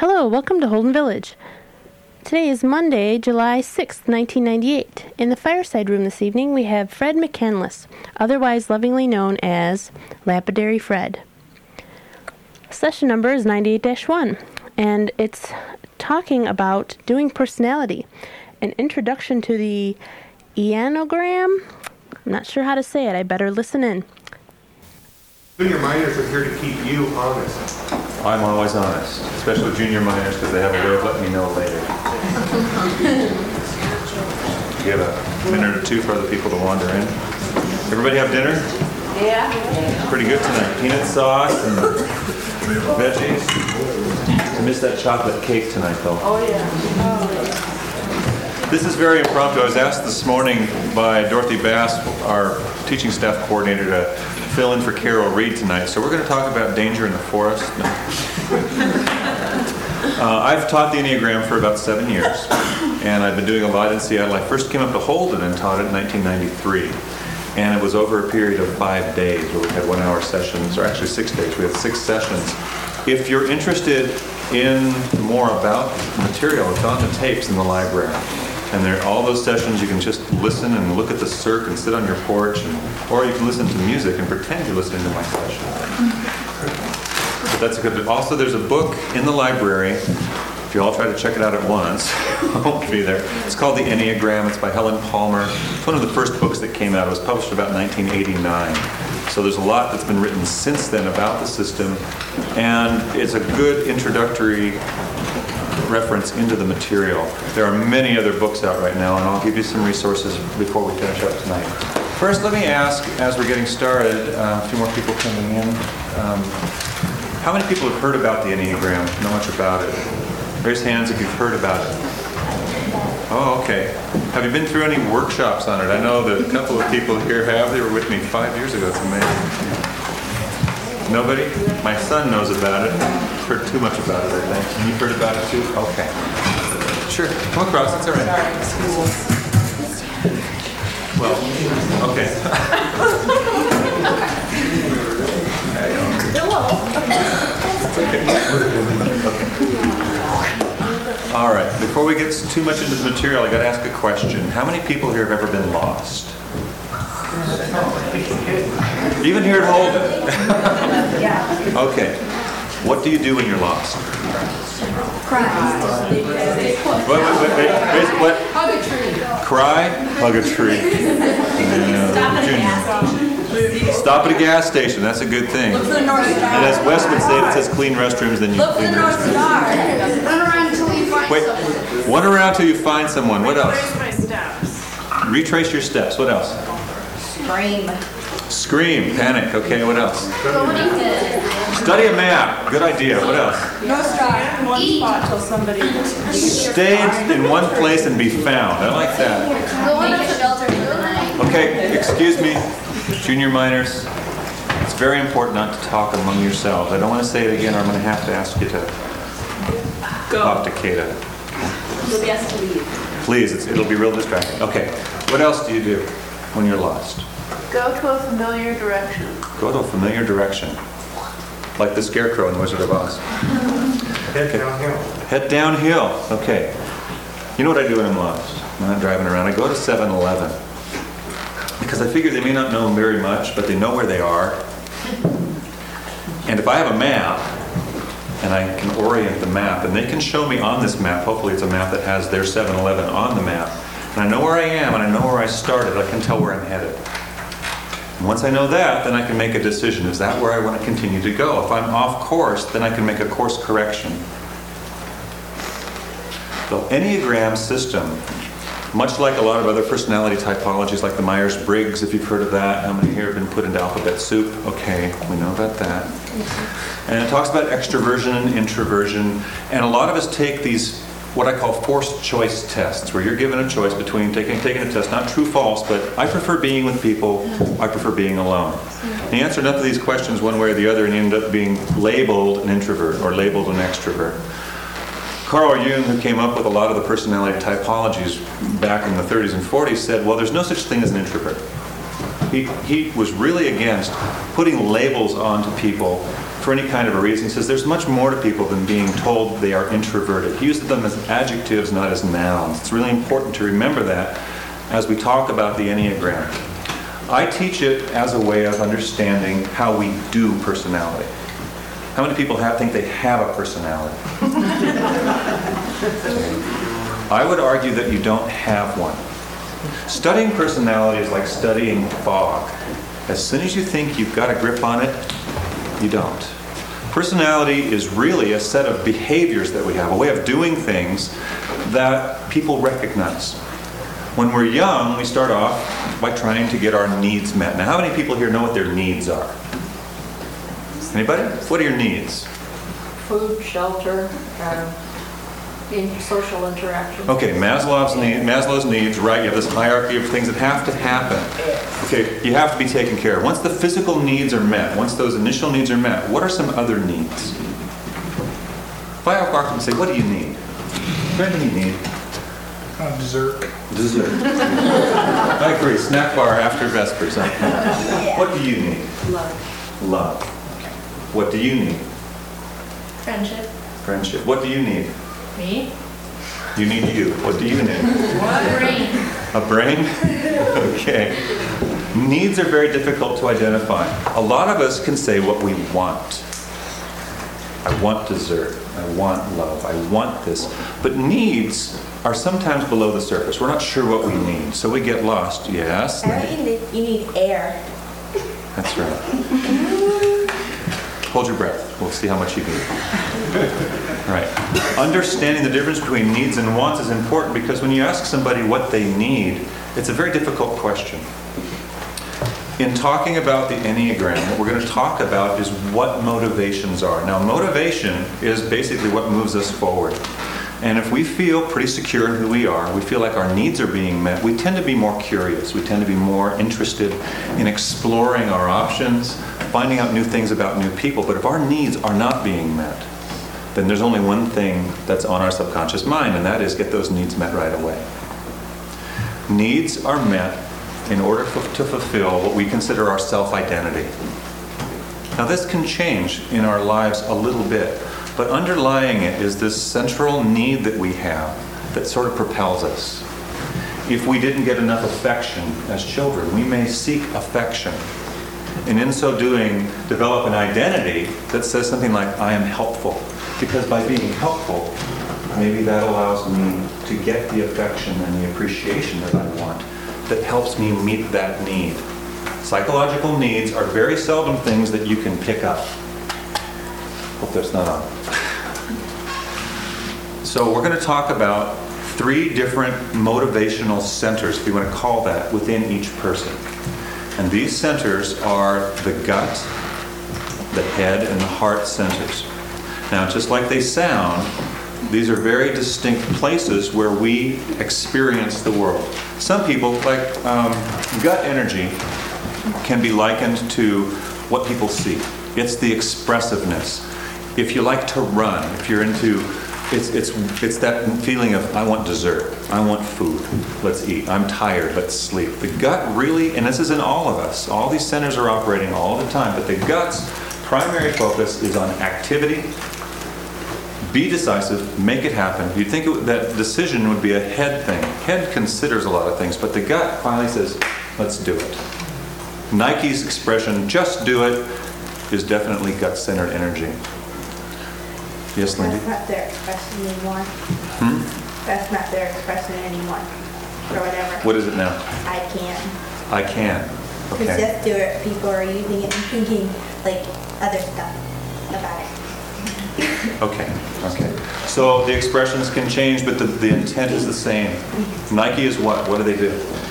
Hello, welcome to Holden Village. Today is Monday, July 6th, 1998. In the fireside room this evening, we have Fred McCandless, otherwise lovingly known as Lapidary Fred. Session number is 98-1, and it's talking about doing personality, an introduction to the Enneagram. I'm not sure how to say it. I better listen in. Junior minors are here to keep you honest. I'm always honest, especially with junior minors because they have a way of letting me know later. You have a minute or two for other people to wander in. Everybody have dinner? Yeah. Pretty good tonight. Peanut sauce and veggies. I missed that chocolate cake tonight though. Oh yeah. This is very impromptu. I was asked this morning by Dorothy Bass, our teaching staff coordinator, to fill in for Carol Reed tonight. So we're going to talk about danger in the forest. No. I've taught the Enneagram for about 7 years, and I've been doing a lot in Seattle. I first came up to Holden and taught it in 1993, and it was over a period of 5 days where we had 1 hour sessions, or actually 6 days. We had 6 sessions. If you're interested in more about the material, it's on the tapes in the library. And there, all those sessions, you can just listen and look at the circ and sit on your porch, or you can listen to music and pretend you're listening to my session. But that's a good. Also, there's a book in the library. If you all try to check it out at once, it won't be there. It's called The Enneagram. It's by Helen Palmer. It's one of the first books that came out. It was published about 1989. So there's a lot that's been written since then about the system, and it's a good introductory reference into the material. There are many other books out right now, and I'll give you some resources before we finish up tonight. First, let me ask, as we're getting started, a few more people coming in, how many people have heard about the Enneagram, know much about it? Raise hands if you've heard about it. Oh, okay. Have you been through any workshops on it? I know that a couple of people here have. They were with me 5 years ago. It's amazing. Nobody? My son knows about it. Heard too much about it, I think. And you've heard about it too? Okay. Sure. Come across. It's all right. Well, okay. Okay. All right. Before we get too much into the material, I got to ask a question. How many people here have ever been lost? Even here at Holden? Okay. What do you do when you're lost? Cry. What? Hug a tree. Cry? Hug a tree. Stop at a gas station. That's a good thing. Look for the North Star. And as Wes would say, if it says clean restrooms, then you Look for clean the North restrooms. Star. Run around until you find someone. Run around till you find someone. What else? Retrace my steps. Retrace your steps. What else? Scream. Scream. Panic. Okay, what else? Study a map. Good idea. What else? North Star. One spot till somebody. Stay in one place and be found. I like that. Go into the shelter for the night. Okay, excuse me, junior minors. It's very important not to talk among yourselves. I don't want to say it again, or I'm going to have to ask you to talk to Kata. You'll be asked to leave. Please, it'll be real distracting. Okay, what else do you do when you're lost? Go to a familiar direction. Go to a familiar direction. Like the scarecrow in Wizard of Oz. Head downhill. Head downhill. Okay. You know what I do when I'm lost? I'm not driving around. I go to 7-Eleven. Because I figure they may not know very much, but they know where they are. And if I have a map, and I can orient the map, and they can show me on this map, hopefully it's a map that has their 7-Eleven on the map, and I know where I am, and I know where I started, I can tell where I'm headed. And once I know that, then I can make a decision. Is that where I want to continue to go? If I'm off course, then I can make a course correction. The Enneagram system, much like a lot of other personality typologies like the Myers-Briggs, if you've heard of that. How many here have been put into alphabet soup? Okay, we know about that. And it talks about extroversion and introversion. And a lot of us take these, what I call forced choice tests, where you're given a choice between taking a test, not true, false, but I prefer being with people, I prefer being alone. And you answer enough of these questions one way or the other, and you end up being labeled an introvert or labeled an extrovert. Carl Jung, who came up with a lot of the personality typologies back in the 30s and 40s, said, well, there's no such thing as an introvert. He was really against putting labels onto people for any kind of a reason. He says there's much more to people than being told they are introverted. He uses them as adjectives, not as nouns. It's really important to remember that as we talk about the Enneagram. I teach it as a way of understanding how we do personality. How many people think they have a personality? I would argue that you don't have one. Studying personality is like studying fog. As soon as you think you've got a grip on it, you don't. Personality is really a set of behaviors that we have, a way of doing things that people recognize. When we're young, we start off by trying to get our needs met. Now, how many people here know what their needs are? Anybody? What are your needs? Food, shelter, social interaction. Okay, Maslow's needs, right? You have this hierarchy of things that have to happen. Okay, you have to be taken care of. Once the physical needs are met, once those initial needs are met, what are some other needs? If I walk up and say, what do you need? What do you need? Dessert. Dessert. I agree. Snack bar after Vespers. What do you need? Love. Love. What do you need? Friendship. Friendship. What do you need? Me. You need you. What do you need? Brain. A brain? Okay. Needs are very difficult to identify. A lot of us can say what we want. I want dessert. I want love. I want this. But needs are sometimes below the surface. We're not sure what we need, so we get lost. Yes? You need air. That's right. Hold your breath. We'll see how much you need. Right. Understanding the difference between needs and wants is important because when you ask somebody what they need, it's a very difficult question. In talking about the Enneagram, what we're going to talk about is what motivations are. Now, motivation is basically what moves us forward. And if we feel pretty secure in who we are, we feel like our needs are being met, we tend to be more curious. We tend to be more interested in exploring our options, finding out new things about new people. But if our needs are not being met, then there's only one thing that's on our subconscious mind, and that is get those needs met right away. Needs are met in order to fulfill what we consider our self-identity. Now, this can change in our lives a little bit, but underlying it is this central need that we have that sort of propels us. If we didn't get enough affection as children, we may seek affection. And in so doing, develop an identity that says something like, I am helpful. Because by being helpful, maybe that allows me to get the affection and the appreciation that I want, that helps me meet that need. Psychological needs are very seldom things that you can pick up. Hope that's not on. So we're going to talk about 3 different motivational centers, if you want to call that, within each person. And these centers are the gut, the head, and the heart centers. Now, just like they sound, these are very distinct places where we experience the world. Some people, like gut energy, can be likened to what people see. It's the expressiveness. If you like to run, if you're into, it's that feeling of, I want dessert, I want food, let's eat, I'm tired, let's sleep. The gut really, and this is in all of us, all these centers are operating all the time, but the gut's primary focus is on activity. Be decisive, make it happen. You'd think that decision would be a head thing. Head considers a lot of things, but the gut finally says, let's do it. Nike's expression, just do it, is definitely gut-centered energy. Yes, Lindy? That's not their expressing anyone. That's not their expressing anyone. Or whatever. What is it now? I can. I can. Because Okay. just do it, people are using it and thinking like other stuff about it. Okay. So the expressions can change, but the intent is the same. Nike is what? What do they do?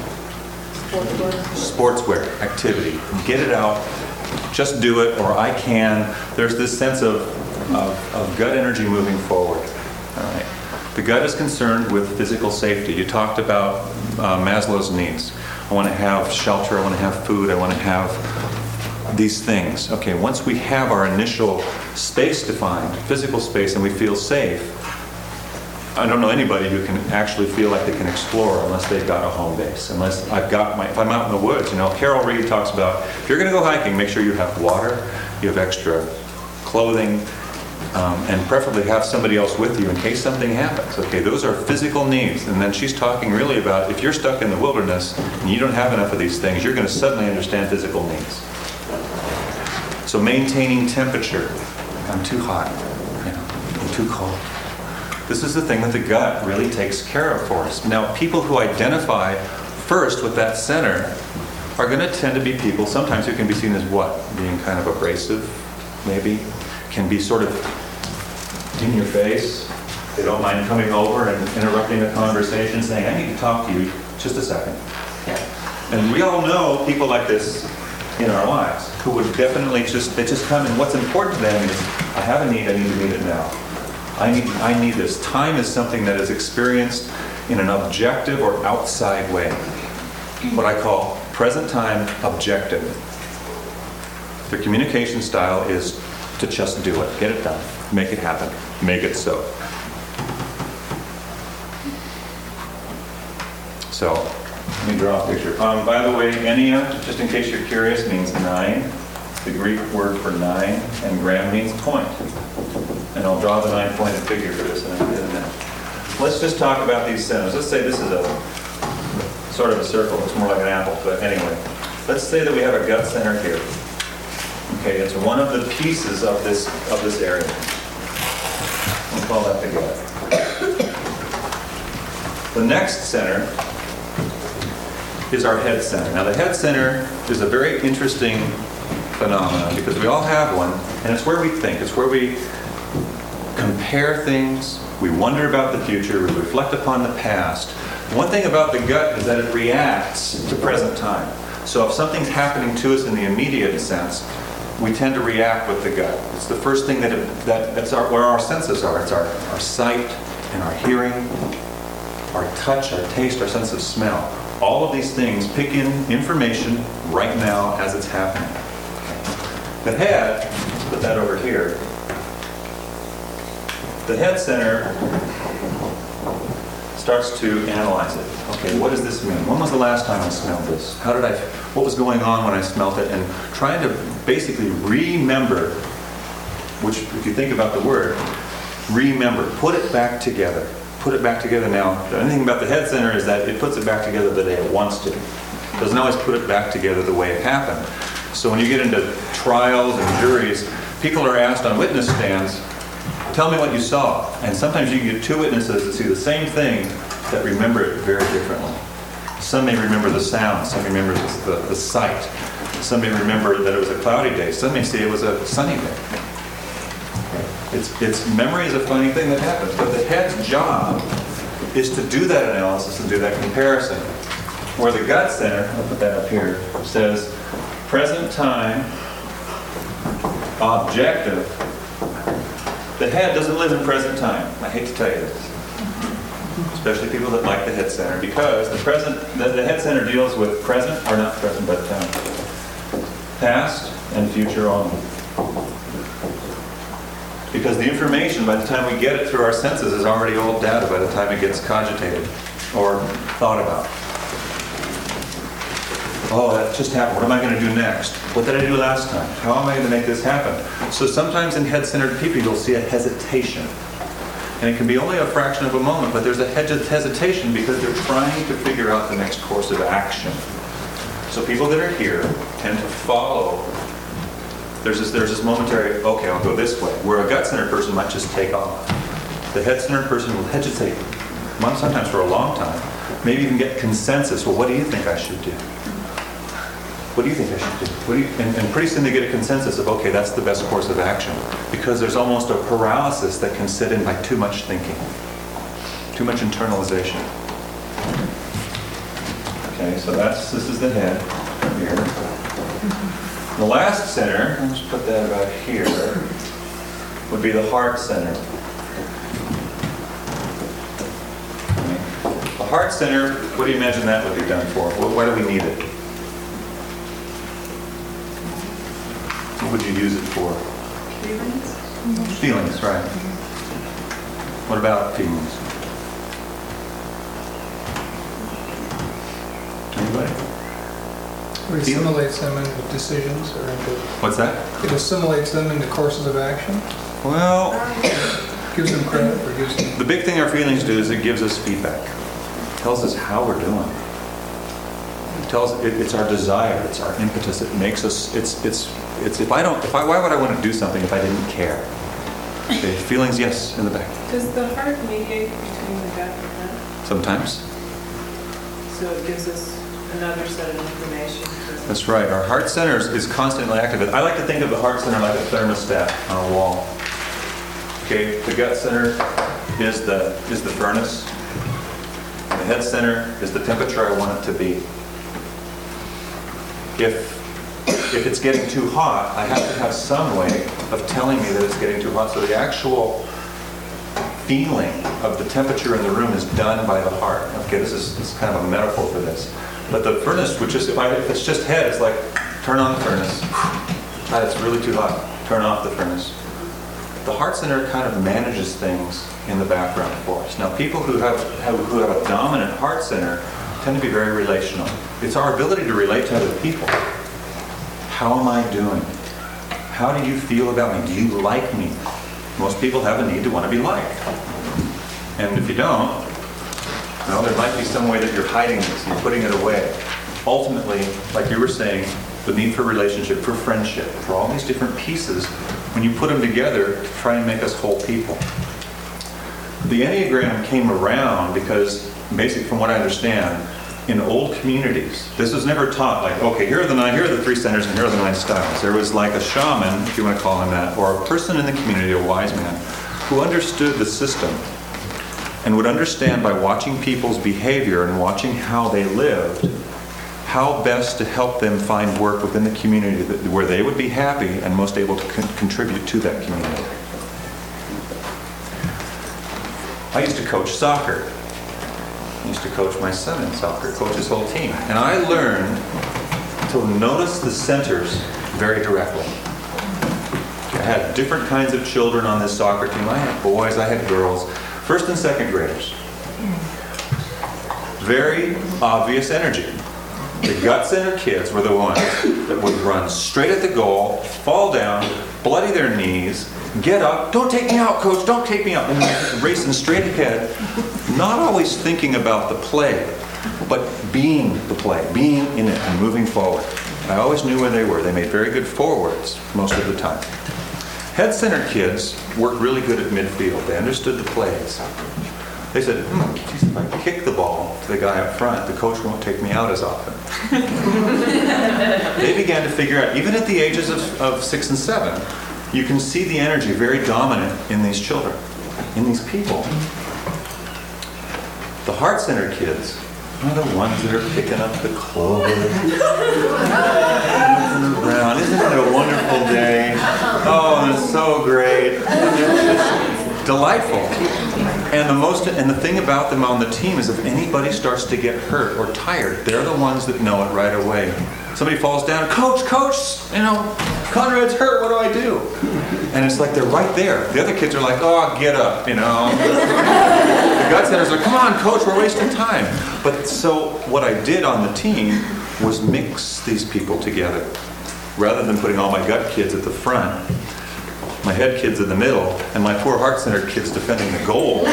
Sportswear, activity. Get it out. Just do it, or I can. There's this sense of gut energy moving forward. All right. The gut is concerned with physical safety. You talked about Maslow's needs. I want to have shelter, I want to have food, I want to have these things. Okay, once we have our initial space defined, physical space, and we feel safe, I don't know anybody who can actually feel like they can explore unless they've got a home base. Unless if I'm out in the woods, Carol Reed talks about, if you're going to go hiking, make sure you have water, you have extra clothing, and preferably have somebody else with you in case something happens. Okay, those are physical needs. And then she's talking really about if you're stuck in the wilderness and you don't have enough of these things, you're going to suddenly understand physical needs. So maintaining temperature. I'm too hot. I'm too cold. This is the thing that the gut really takes care of for us. Now, people who identify first with that center are going to tend to be people sometimes who can be seen as what? Being kind of abrasive, maybe. Can be sort of in your face. They don't mind coming over and interrupting a conversation, saying, I need to talk to you just a second. And we all know people like this in our lives who would definitely they just come, and what's important to them is, I have a need, I need to meet it now. I need this. Time is something that is experienced in an objective or outside way. What I call present time objective. Their communication style is to just do it, get it done, make it happen, make it so. So, let me draw a picture. By the way, Enia, just in case you're curious, means 9. The Greek word for 9, and gram means point. And I'll draw the 9-pointed figure for this in a minute. Let's just talk about these centers. Let's say this is a sort of a circle. It's more like an apple, but anyway. Let's say that we have a gut center here. Okay, it's one of the pieces of this area. We'll call that the gut. The next center is our head center. Now, the head center is a very interesting phenomenon because we all have one, and it's where we think. It's where we compare things, we wonder about the future, we reflect upon the past. One thing about the gut is that it reacts to present time. So if something's happening to us in the immediate sense, we tend to react with the gut. It's the first thing that's where our senses are. It's our sight and our hearing, our touch, our taste, our sense of smell. All of these things pick in information right now as it's happening. The head, let's put that over here. The head center starts to analyze it. Okay, what does this mean? When was the last time I smelled this? What was going on when I smelled it? And trying to basically remember, which if you think about the word, remember, put it back together. Put it back together. Now, the only thing about the head center is that it puts it back together the day it wants to. It doesn't always put it back together the way it happened. So when you get into trials and juries, people are asked on witness stands, tell me what you saw. And sometimes you can get two witnesses that see the same thing that remember it very differently. Some may remember the sound, some remember the sight. Some may remember that it was a cloudy day. Some may say it was a sunny day. It's memory is a funny thing that happens, but the head's job is to do that analysis and do that comparison. Where the gut center, I'll put that up here, says present time, objective. The head doesn't live in present time. I hate to tell you this, especially people that like the head center, because the head center deals with present, or not present, but past and future only. Because the information, by the time we get it through our senses, is already old data by the time it gets cogitated or thought about. Oh, that just happened. What am I going to do next? What did I do last time? How am I going to make this happen? So sometimes in head-centered people, you'll see a hesitation. And it can be only a fraction of a moment, but there's a hesitation because they're trying to figure out the next course of action. So people that are here tend to follow. There's this momentary, okay, I'll go this way, where a gut-centered person might just take off. The head-centered person will hesitate, sometimes for a long time, maybe even get consensus. Well, what do you think I should do? What do you think I should do? And pretty soon they get a consensus of, okay, that's the best course of action. Because there's almost a paralysis that can set in by too much thinking, too much internalization. Okay, so this is the head here. The last center, let's put that about here, would be the heart center. Okay. The heart center, what do you imagine that would be done for? Why do we need it? What would you use it for? Feelings. Feelings, right. What about feelings? Anybody? Or it assimilates them into decisions or into... What's that? It assimilates them into courses of action? Well, Gives them credit or gives them... the big thing our feelings do is it gives us feedback. It tells us how we're doing. It's our desire, it's our impetus. It makes us. Why would I want to do something if I didn't care? Okay, feelings, yes, in the back. Does the heart mediate between the gut and the head? Sometimes. So it gives us another set of information. That's right. Our heart center is constantly active. I like to think of the heart center like a thermostat on a wall. Okay, the gut center is the furnace. The head center is the temperature I want it to be. If it's getting too hot, I have to have some way of telling me that it's getting too hot. So the actual feeling of the temperature in the room is done by the heart. Okay, this is kind of a metaphor for this. But the furnace, which is, if it's just head, it's like, turn on the furnace. God, it's really too hot. Turn off the furnace. The heart center kind of manages things in the background for us. Now, people who have a dominant heart center tend to be very relational. It's our ability to relate to other people. How am I doing? How do you feel about me? Do you like me? Most people have a need to want to be liked. And if you don't, well, there might be some way that you're hiding this, you're putting it away. Ultimately, like you were saying, the need for relationship, for friendship, for all these different pieces, when you put them together to try and make us whole people. The Enneagram came around because, basically from what I understand, in old communities, this was never taught like, okay, here are the 3 centers and here are the 9 styles. There was like a shaman, if you want to call him that, or a person in the community, a wise man, who understood the system and would understand by watching people's behavior and watching how they lived, how best to help them find work within the community where they would be happy and most able to contribute to that community. I used to coach soccer. I used to coach my son in soccer, coach his whole team. And I learned to notice the centers very directly. I had different kinds of children on this soccer team. I had boys, I had girls, first and second graders. Very obvious energy. The gut center kids were the ones that would run straight at the goal, fall down, bloody their knees, get up, don't take me out, coach, don't take me out, and racing straight ahead, not always thinking about the play, but being the play, being in it and moving forward. I always knew where they were. They made very good forwards most of the time. Head center kids worked really good at midfield. They understood the plays. They said, geez, if I kick the ball to the guy up front, the coach won't take me out as often. They began to figure out, even at the ages of 6 and 7, you can see the energy very dominant in these children, in these people. The heart center kids are the ones that are picking up the clover, around. Isn't it a wonderful day? Oh, it's so great. It's delightful. And the thing about them on the team is if anybody starts to get hurt or tired, they're the ones that know it right away. Somebody falls down, coach, Conrad's hurt, what do I do? And it's like they're right there. The other kids are like, oh, get up, The gut centers are like, come on, coach, we're wasting time. But so what I did on the team was mix these people together. Rather than putting all my gut kids at the front, my head kids in the middle, and my poor heart center kids defending the goal.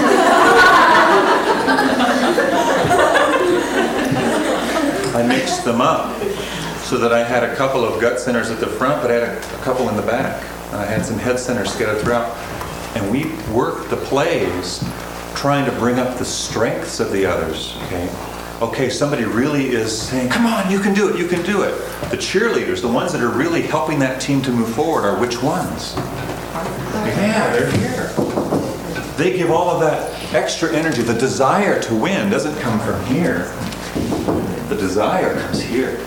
I mixed them up so that I had a couple of gut centers at the front, but I had a couple in the back. I had some head centers scattered throughout. And we worked the plays trying to bring up the strengths of the others, okay, somebody really is saying, come on, you can do it, you can do it. The cheerleaders, the ones that are really helping that team to move forward, are which ones? Yeah, they're here. They give all of that extra energy. The desire to win doesn't come from here. The desire comes here.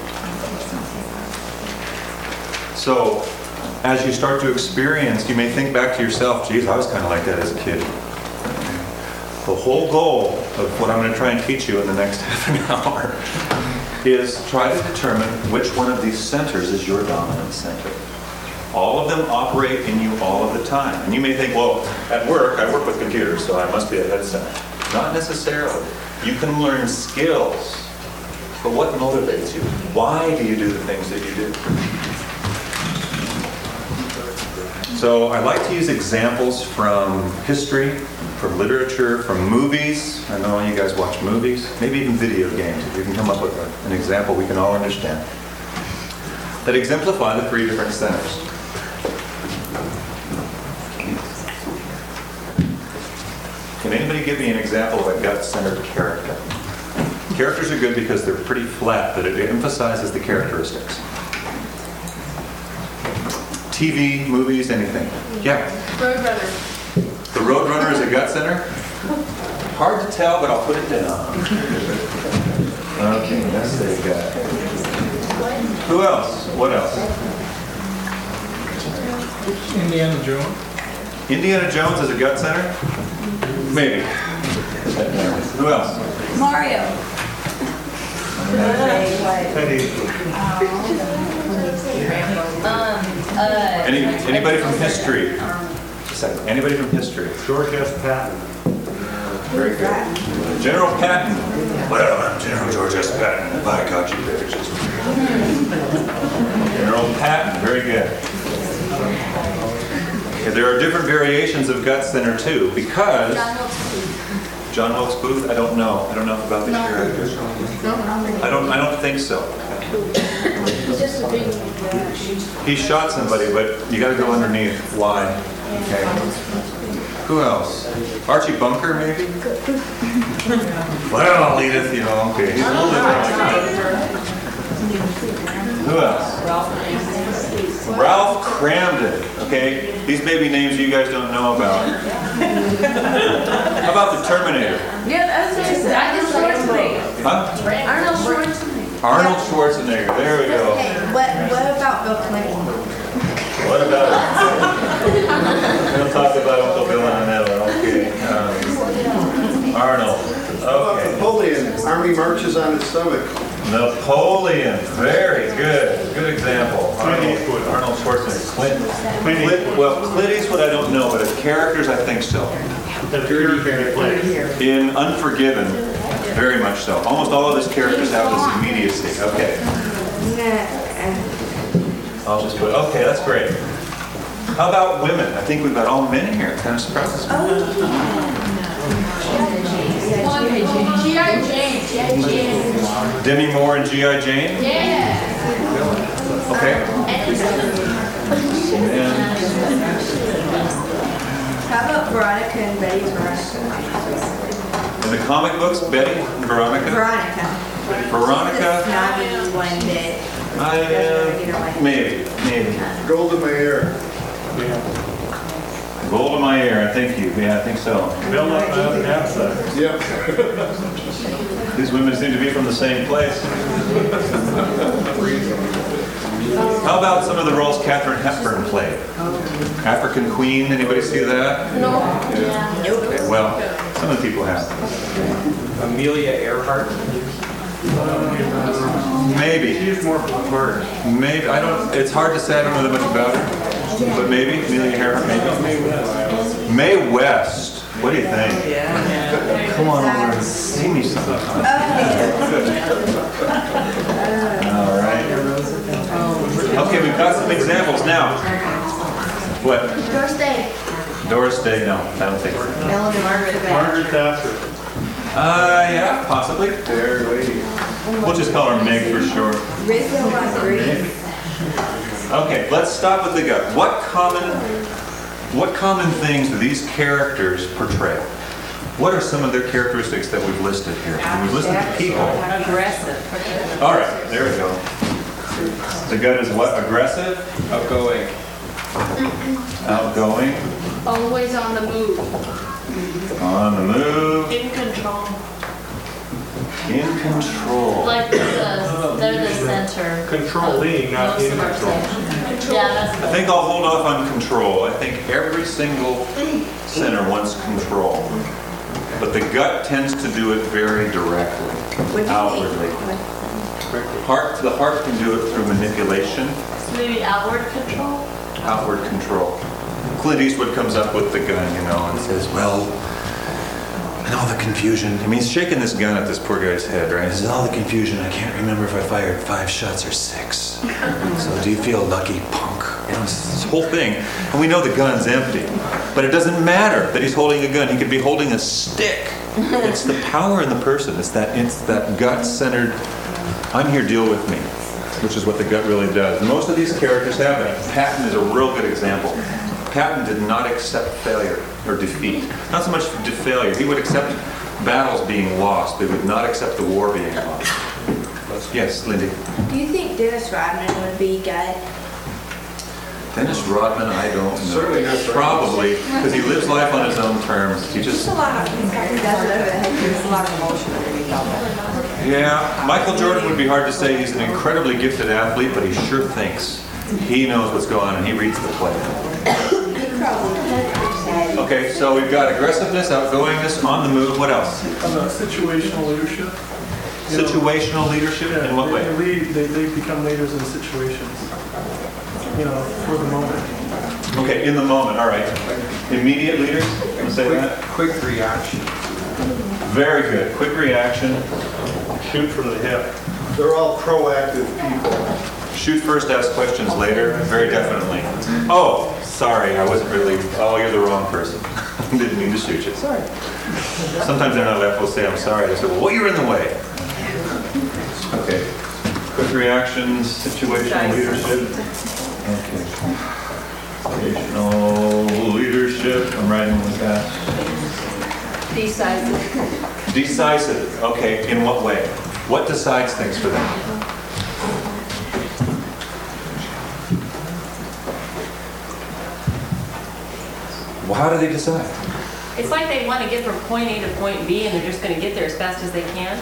So, as you start to experience, you may think back to yourself, geez, I was kind of like that as a kid. The whole goal of what I'm going to try and teach you in the next half an hour is try to determine which one of these centers is your dominant center. All of them operate in you all of the time. And you may think, well, at work, I work with computers, so I must be a head center. Not necessarily. You can learn skills But what motivates you? Why do you do the things that you do? So I like to use examples from history, from literature, from movies. I know you guys watch movies, maybe even video games. If you can come up with an example we can all understand, that exemplify the three different centers. Can anybody give me an example of a gut-centered character? Characters are good because they're pretty flat, but it emphasizes the characteristics. TV, movies, anything. Yeah? Roadrunner. The Roadrunner is a gut center? Hard to tell, but I'll put it down. Okay, that's the gut. Who else? What else? Indiana Jones. Indiana Jones is a gut center? Maybe. Who else? Mario. Anybody from history? Just a second. Anybody from history? George S. Patton. Very good. General Patton. Well, I'm General George S. Patton. By God, you better just. General Patton. Very good. Okay, there are different variations of gut center too, because John Wilkes Booth. I don't know. I don't know about the character. I don't think so. He shot somebody, but you got to go underneath. Why? Okay. Who else? Archie Bunker, maybe? Well, Edith, you know, okay. He's a little different like that. Who else? Ralph Cramden. Okay, these may be names you guys don't know about. How about the Terminator? Yeah, that's Arnold Schwarzenegger. Huh? Arnold Schwarzenegger. Arnold Schwarzenegger. There we go. Hey, what about Bill Clinton? What about it? We'll talk about Uncle Bill in a minute. Okay. Arnold. Okay. Napoleon, army marches on his stomach. Napoleon. Very good. Good example. Clint Eastwood. Arnold Schwarzenegger. Clint Eastwood I don't know, but as characters I think so. That's your place. In Unforgiven, very much so. Almost all of his characters have this immediacy. Okay. I'll just put, okay, that's great. How about women? I think we've got all men here. Kind of surprises me. G.I. Jane. Demi Moore and G.I. Jane? Yeah. Okay. And How about Veronica and Betty Veronica? in the comic books, Betty and Veronica? Veronica. Veronica? Snobby one bit. Maybe. Gold in my hair. Gold in my hair, thank you. Yeah, I think so. Bill up my own knapsack. Yep. These women seem to be from the same place. How about some of the roles Katharine Hepburn played? African Queen, anybody see that? No. Yeah. Okay, well, some of the people have. Amelia Earhart. Maybe. She's more smart. Maybe. I don't, it's hard to say, I don't know that much about her. But maybe, Amelia Earhart, maybe. Mae West. What do you think? Come on over and see me sometime. All right. Okay, we've got some examples now. What? Doris Day. Doris Day? No, I don't think so. Margaret Thatcher. Yeah, possibly. There, lady. We'll just call her Meg for short. Rizzo Rodriguez. Okay, let's stop with the gut. What common things do these characters portray? What are some of their characteristics that we've listed here? And we've listed the people. Aggressive. All right, there we go. The gut is what? Aggressive? Outgoing. Outgoing? Always on the move. On the move? In control. In control. Like they're the center. Controlling, not most in of our control. sessions. Yeah, that's I think I'll hold off on control. I think every single center wants control. But the gut tends to do it very directly, outwardly. The heart can do it through manipulation, maybe outward control. outward control. Clint Eastwood comes up with the gun, and says, well, And all the confusion. I mean, he's shaking this gun at this poor guy's head, right? He says, all the confusion, I can't remember if I fired 5 shots or 6. So do you feel lucky, punk? You know, this whole thing. And we know the gun's empty. But it doesn't matter that he's holding a gun. He could be holding a stick. It's the power in the person. It's that gut-centered, I'm here, deal with me, which is what the gut really does. Most of these characters have that. Patton is a real good example. Patton did not accept failure or defeat. Not so much failure. He would accept battles being lost, but he would not accept the war being lost. Yes, Lindy. Do you think Dennis Rodman would be good? Dennis Rodman, I don't know. Certainly not. Probably, because he lives life on his own terms. He just... He does live it. There's a lot of emotion underneath all that. Yeah, Michael Jordan would be hard to say. He's an incredibly gifted athlete, but he sure thinks. He knows what's going on, and he reads the play. Okay, so we've got aggressiveness, outgoingness, on the move. What else? Situational leadership. Situational leadership? In what way? They become leaders in situations, for the moment. Okay, in the moment, all right. Immediate leaders? Want to say that? Quick reaction. Very good. Quick reaction. Shoot from the hip. They're all proactive people. Shoot first, ask questions later. Very definitely. Oh, sorry, I wasn't really... Oh, you're the wrong person. Didn't mean to shoot you. Sorry. Sometimes they're not left will say, I'm sorry. They say, well, you're in the way. Okay. Quick reactions, situational leadership. Okay. Situational leadership. I'm writing with that. Decisive. Decisive. Okay. In what way? What decides things for them? Well, how do they decide? It's like they want to get from point A to point B and they're just going to get there as fast as they can.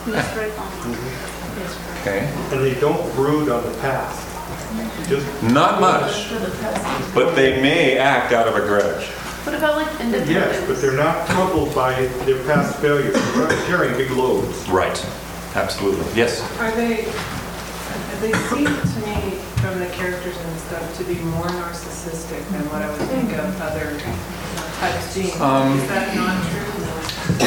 Okay. And they don't brood on the past. Just Not much, but they may act out of a grudge. What about like independence? yes, but they're not troubled by their past failures. They're not carrying big loads. Right. Absolutely. Yes. They seem to me, from the characters and stuff, to be more narcissistic than what I would think of other types being. Is that not true?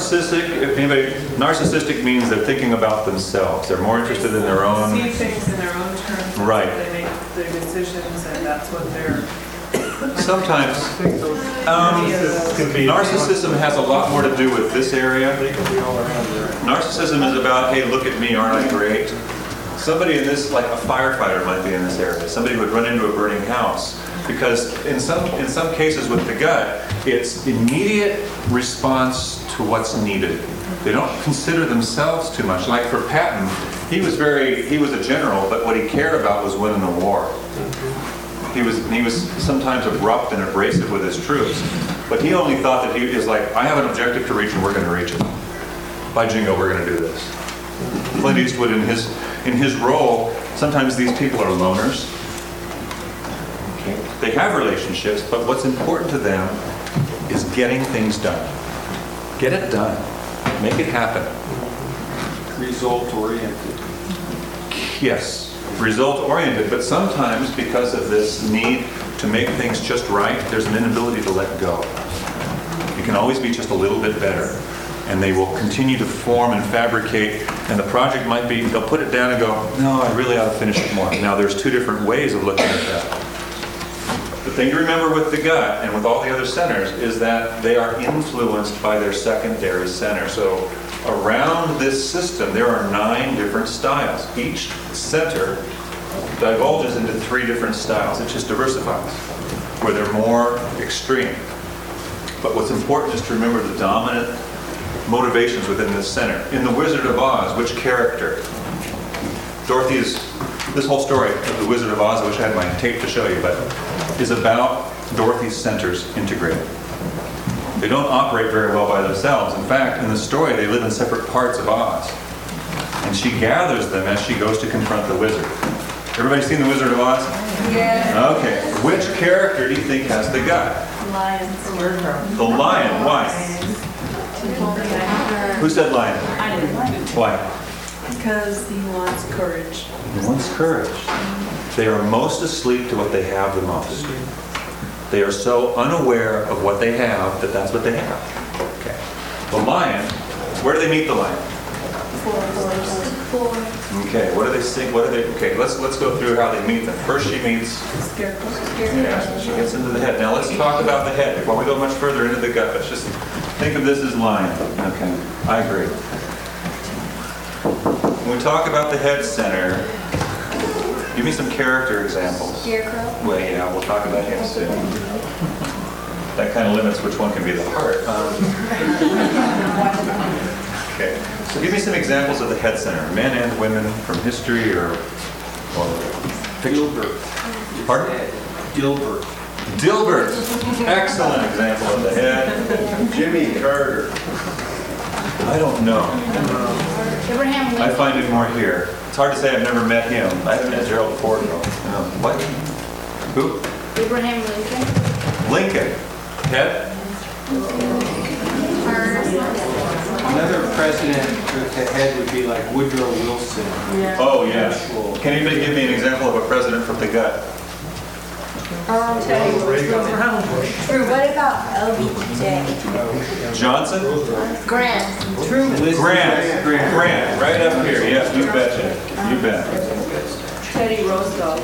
Narcissistic means they're thinking about themselves. They're more interested in their own. See things in their own terms. Right. They make their decisions and that's what they're... Sometimes. Can be Narcissism has a lot more to do with this area. They can be all around there. Narcissism is about, hey, look at me, aren't I great? Somebody in this, like a firefighter might be in this area. Somebody would run into a burning house. Because in some cases with the gut, it's immediate response to what's needed. They don't consider themselves too much. Like for Patton, he was a general, but what he cared about was winning the war. He was sometimes abrupt and abrasive with his troops, but he only thought that he was like, I have an objective to reach and we're going to reach it. By jingo, we're going to do this. Clint Eastwood in his role, sometimes these people are loners. Okay. They have relationships, but what's important to them is getting things done. Get it done. Make it happen. Result-oriented. Yes, result-oriented, but sometimes because of this need to make things just right, there's an inability to let go. It can always be just a little bit better. And they will continue to form and fabricate, and the project might be, they'll put it down and go, no, I really ought to finish it more. Now, there's two different ways of looking at that. The thing to remember with the gut and with all the other centers is that they are influenced by their secondary center. So around this system, there are 9 different styles. Each center divulges into 3 different styles. It just diversifies, where they're more extreme. But what's important is to remember the dominant motivations within this center. In The Wizard of Oz, which character? This whole story of The Wizard of Oz, I wish I had my tape to show you, but is about Dorothy's centers integrated. They don't operate very well by themselves. In fact, in the story, they live in separate parts of Oz. And she gathers them as she goes to confront the wizard. Everybody seen The Wizard of Oz? Yeah. Okay. Which character do you think has the gut? Lions. The lion. Why? Who said lion? I didn't. Why? Because he wants courage. He wants courage. They are most asleep to what they have the most. They are so unaware of what they have that that's what they have. Okay. The lion, where do they meet the lion? Okay, what do they sing? What do they? Okay, let's go through how they meet them. First, she meets. Yeah, she gets into the head. Now let's talk about the head before we go much further into the gut. Let's just think of this as lion. Okay, I agree. When we talk about the head center, give me some character examples. Scarecrow. Well, yeah, we'll talk about him soon. That kind of limits which one can be the heart. Okay, so give me some examples of the head center, men and women from history or fiction. Dilbert. Pardon? Dilbert. Dilbert, excellent example of the head. Jimmy Carter. I don't know. Abraham I Lincoln. find it more here. It's hard to say. I've never met him. I haven't met Gerald Ford though. What? Who? Abraham Lincoln. Lincoln. Head? Another president with the head would be like Woodrow Wilson. Oh yeah. Can anybody give me an example of a president from the gut? Or what about LBJ? Johnson? Grant. Grant. Right up here. Yes, you betcha. You bet. Teddy Roosevelt.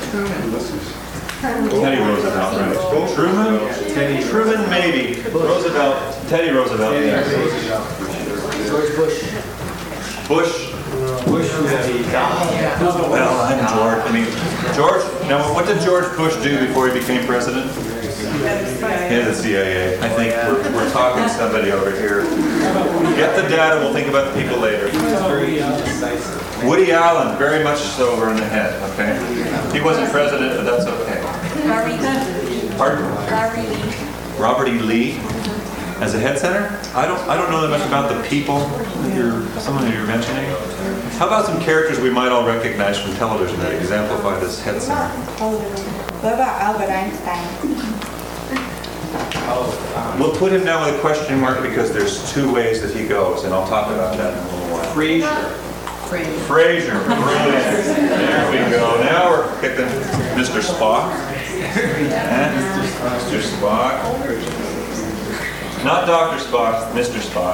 Teddy Roosevelt, right? Truman? Truman, maybe. Roosevelt. Teddy Roosevelt, yes. George Bush. Bush. Bush would be Well, I'm George. I mean, George. Now, what did George Bush do before he became president? He had the CIA. I think we're talking to somebody over here. Get the data. We'll think about the people later. very decisive. Woody Allen, very much so over in the head. Okay. He wasn't president, but that's okay. Pardon? Robert E. Lee. As a head center? I don't know that much about the people that someone you're mentioning. How about some characters we might all recognize from television that exemplify this head center? What about Albert Einstein? We'll put him down with a question mark because there's two ways that he goes, and I'll talk about that in a little while. Frazier. Frazier, brilliant. There we go. Now we're picking Mr. Spock. Mr. Spock. Not Dr. Spock, Mr. Spock.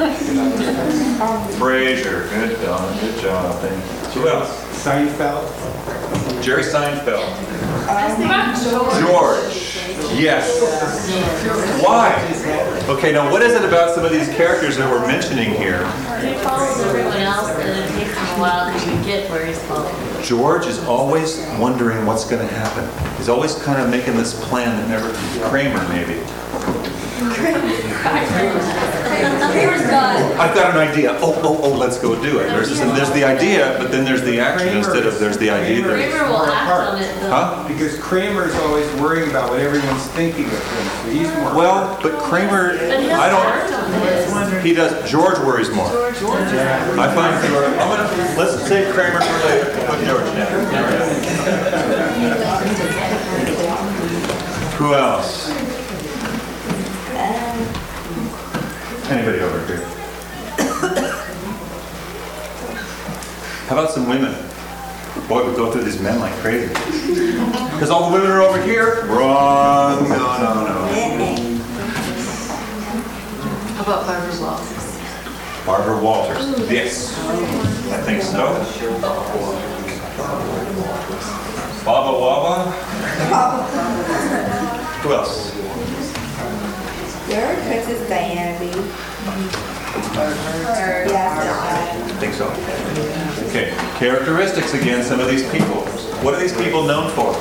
Frazier, good job. Thank you. Who else? Seinfeld. Jerry Seinfeld. George. Yes. Why? Okay, now what is it about some of these characters that we're mentioning here? He follows everyone else, and it takes him a while to get where he's following. George is always wondering what's going to happen. He's always kind of making this plan that never... Kramer, maybe. Kramer's gone. I've got an idea. Oh, let's go do it. There's the idea, but then there's the action instead of there's the idea. Kramer will act on it, though. Huh? Because Kramer's always worrying about what everyone's thinking of him. So he's more. Well, but Kramer, But he I doesn't don't... act on it. He does. George worries more. I find George... let's save Kramer for later. Put George down. Who else? Anybody over here? How about some women? Boy, we go through these men like crazy. Because all the women are over here? Wrong. No. How about Barbara Walters? Barbara Walters. Yes. I think so. Baba Waba. Who else? You're Princess Diana, baby. Yeah. I think so. Okay. Characteristics again, some of these people. What are these people known for?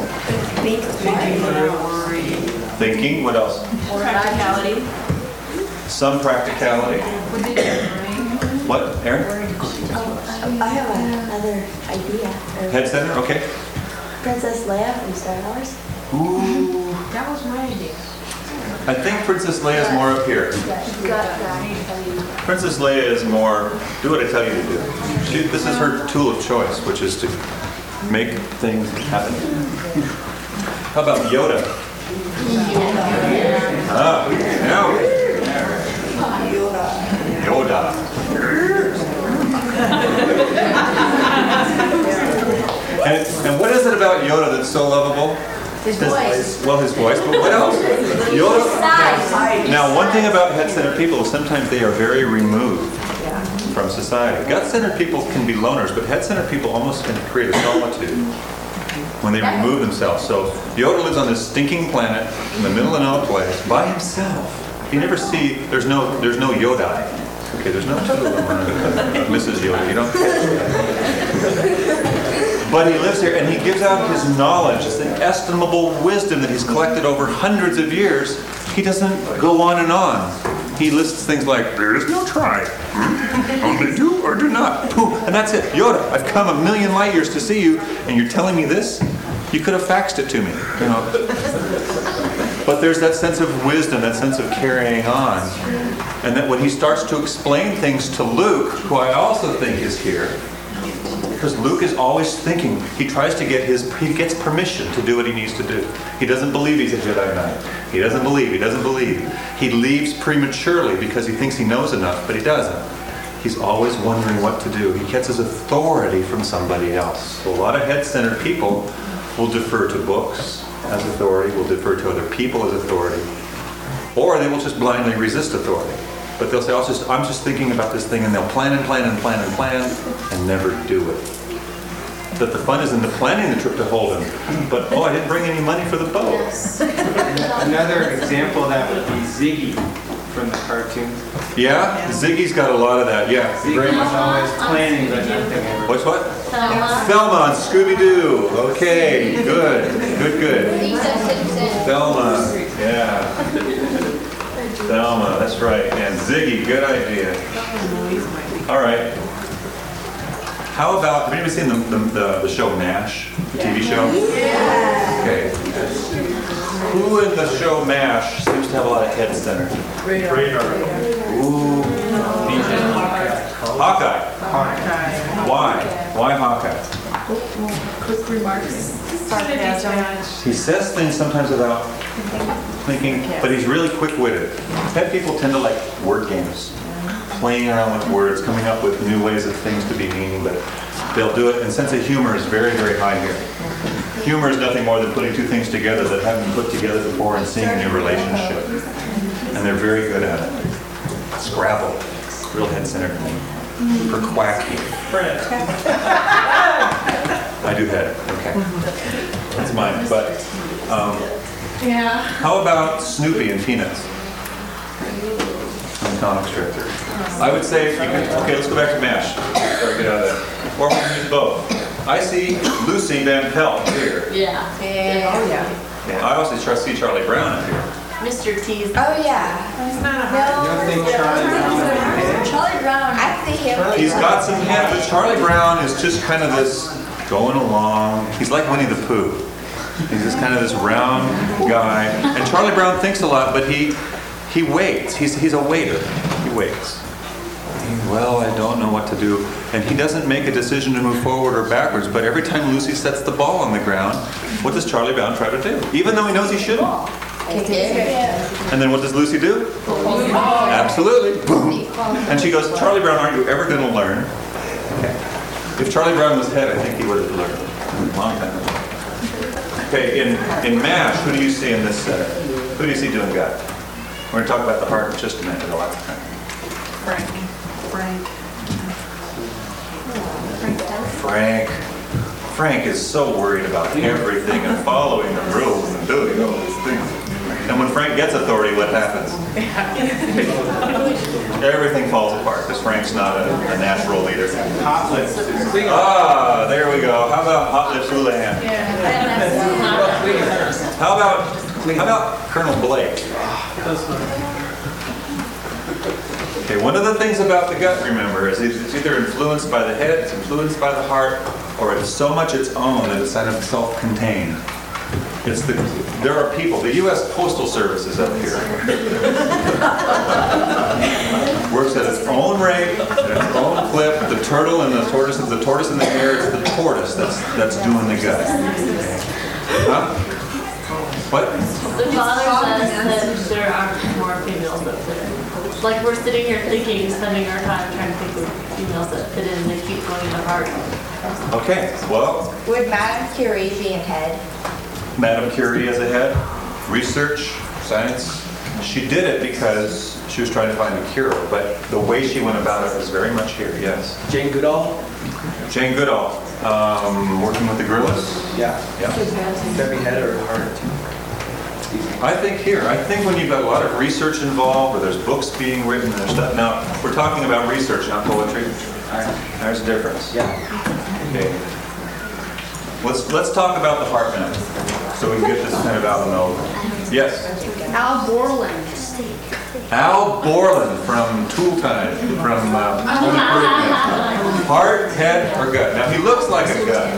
Thinking. What else? Practicality. Some practicality. What, Aaron? I have another idea. Head center, okay. Princess Leia from Star Wars. Ooh. That was my idea. I think Princess Leia is more up here. Princess Leia is more, do what I tell you to do. This is her tool of choice, which is to make things happen. How about Yoda? Now. Yoda. And what is it about Yoda that's so lovable? His voice. Well, his voice, but what else? Yoda. Now, one thing about head-centered people is sometimes they are very removed from society. Gut-centered people can be loners, but head-centered people almost can create a solitude when they remove themselves. So Yoda lives on this stinking planet in the middle of no place by himself. You never see, there's no Yoda. Okay, there's no two of them. Mrs. Yoda, you don't catch that. But he lives here and he gives out his knowledge, this inestimable wisdom that he's collected over hundreds of years. He doesn't go on and on. He lists things like, there is no try. Only do or do not. Pooh. And that's it. Yoda, I've come a million light years to see you, and you're telling me this? You could have faxed it to me. You know. But there's that sense of wisdom, that sense of carrying on. And that when he starts to explain things to Luke, who I also think is here, because Luke is always thinking, he gets permission to do what he needs to do. He doesn't believe he's a Jedi Knight. He doesn't believe. He leaves prematurely because he thinks he knows enough, but he doesn't. He's always wondering what to do. He gets his authority from somebody else. So a lot of head-centered people will defer to books as authority, will defer to other people as authority, or they will just blindly resist authority. But they'll say, I'm just thinking about this thing, and they'll plan and plan and plan and plan and never do it. That the fun is in the planning the trip to Holden. But, I didn't bring any money for the boat. Another example of that would be Ziggy from the cartoon. Yeah? Ziggy's got a lot of that, yeah. Ziggy was always planning, but nothing ever. What's what? Thelma and Scooby-Doo. Okay, good. Thelma, yeah. Thelma, that's right. And Ziggy, good idea. All right. How about, have anybody seen the show MASH, the TV show? Yeah. Okay. Who in the show MASH seems to have a lot of head center? Radar. Ooh. Hawkeye. Why? Why Hawkeye? Quick remarks. He says things sometimes without thinking, but he's really quick-witted. Head people tend to like word games, playing around with words, coming up with new ways of things to be meaning, but they'll do it, and sense of humor is very, very high here. Humor is nothing more than putting two things together that haven't been put together before and seeing a new relationship. And they're very good at it. Scrabble, real head-centered thing. For quacky. I do head, okay. That's mine, but how about Snoopy and Peanuts? On the comic strip. I would say, okay, let's go back to MASH. Or get out of there. Or we can use both. I see Lucy Van Pelt here. Yeah. I also see Charlie Brown up here. Mr. T's. Oh, yeah. It's not a You don't think Charlie Brown would be Charlie Brown. I see him. He's got some head, but Charlie Brown is just kind of this going along. He's like Winnie the Pooh. He's just kind of this round guy. And Charlie Brown thinks a lot, but he waits. He's a waiter. He waits. Well, I don't know what to do. And he doesn't make a decision to move forward or backwards, but every time Lucy sets the ball on the ground, what does Charlie Brown try to do? Even though he knows he shouldn't. And then what does Lucy do? Absolutely. Boom. And she goes, Charlie Brown, aren't you ever going to learn? Okay. If Charlie Brown was head, I think he would have learned a long time ago. Okay, in MASH, who do you see in this center? Who do you see doing gut? We're going to talk about the heart in just a minute. A lot of time. Frank is so worried about everything and following the rules and doing all these things. And when Frank gets authority, what happens? Everything falls apart because Frank's not a natural leader. Hot Lips. Ah, there we go. How about Hot Lips Houlihan? How about Colonel Blake? Okay, one of the things about the gut, remember, is it's either influenced by the head, it's influenced by the heart, or it's so much its own that it's kind of self-contained. There are people, the U.S. Postal Service is up here. Works at its own rate, at its own clip. The turtle and the tortoise, the tortoise in the hare, it's the tortoise that's doing the gut. Huh? What? The father says that there aren't more females that fit in. Like we're sitting here thinking, spending our time trying to think of females that fit in, and they keep going in the heart. Okay, well. Would Madame Curie be in head? Madame Curie as a head, research, science. She did it because she was trying to find a cure, but the way she went about it was very much here, yes. Jane Goodall? Jane Goodall, working with the gorillas. Yeah. Every head or heart? I think here, I think when you've got a lot of research involved, or there's books being written, there's stuff. Now, we're talking about research, not poetry. There's a difference. Yeah. Okay. Let's talk about the heart minute, so we can get this kind of out and over. Yes? Al Borland. Al Borland from Tool Time, from Home Improvement. Heart, head, or gut? Now, he looks like a gut.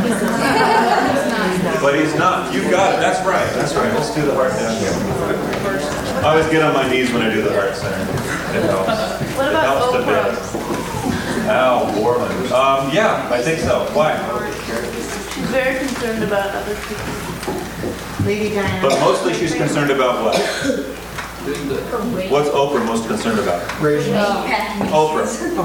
But he's not. You got it. That's right. That's right. Let's do the heart down here. I always get on my knees when I do the heart center. It helps. What about it helps Oprah? a bit. Al Borland. Yeah, I think so. Why? She's very concerned about other people. Lady Diana. But mostly she's concerned about what? What's Oprah most concerned about? Oprah.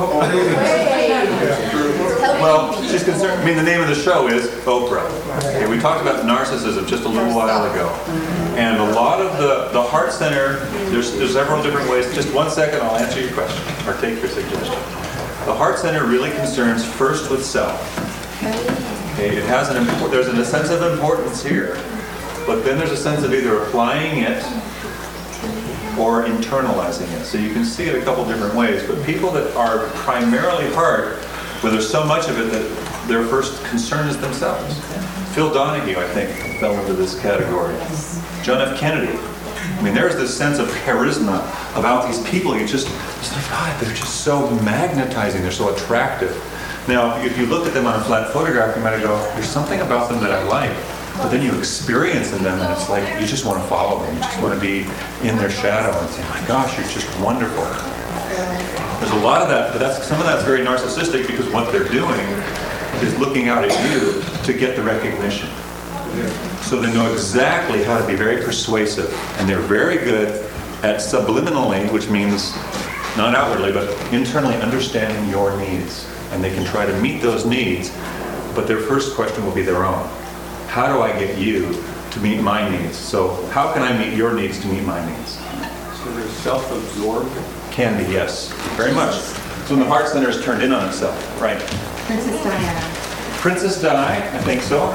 Well, she's concerned. I mean, the name of the show is Oprah. Okay, we talked about narcissism just a little while ago, and a lot of the heart center. There's several different ways. Just 1 second, I'll answer your question or take your suggestion. The heart center really concerns first with self. Okay, it has there's a sense of importance here, but then there's a sense of either applying it or internalizing it. So you can see it a couple different ways. But people that are primarily heart, where there's so much of it that their first concern is themselves. Phil Donahue, I think, fell into this category. John F. Kennedy. I mean, there's this sense of charisma about these people. It's like, God, they're just so magnetizing. They're so attractive. Now, if you looked at them on a flat photograph, you might go, there's something about them that I like. But then you experience them, and it's like you just want to follow them. You just want to be in their shadow and say, my gosh, you're just wonderful. There's a lot of that, but some of that's very narcissistic because what they're doing is looking out at you to get the recognition. So they know exactly how to be very persuasive, and they're very good at subliminally, which means not outwardly, but internally understanding your needs. And they can try to meet those needs, but their first question will be their own. How do I get you to meet my needs? So how can I meet your needs to meet my needs? So they're self-absorbed? Can be, yes. Very much. So when the heart center is turned in on itself. Right. Princess Diana. Princess Di, I think so.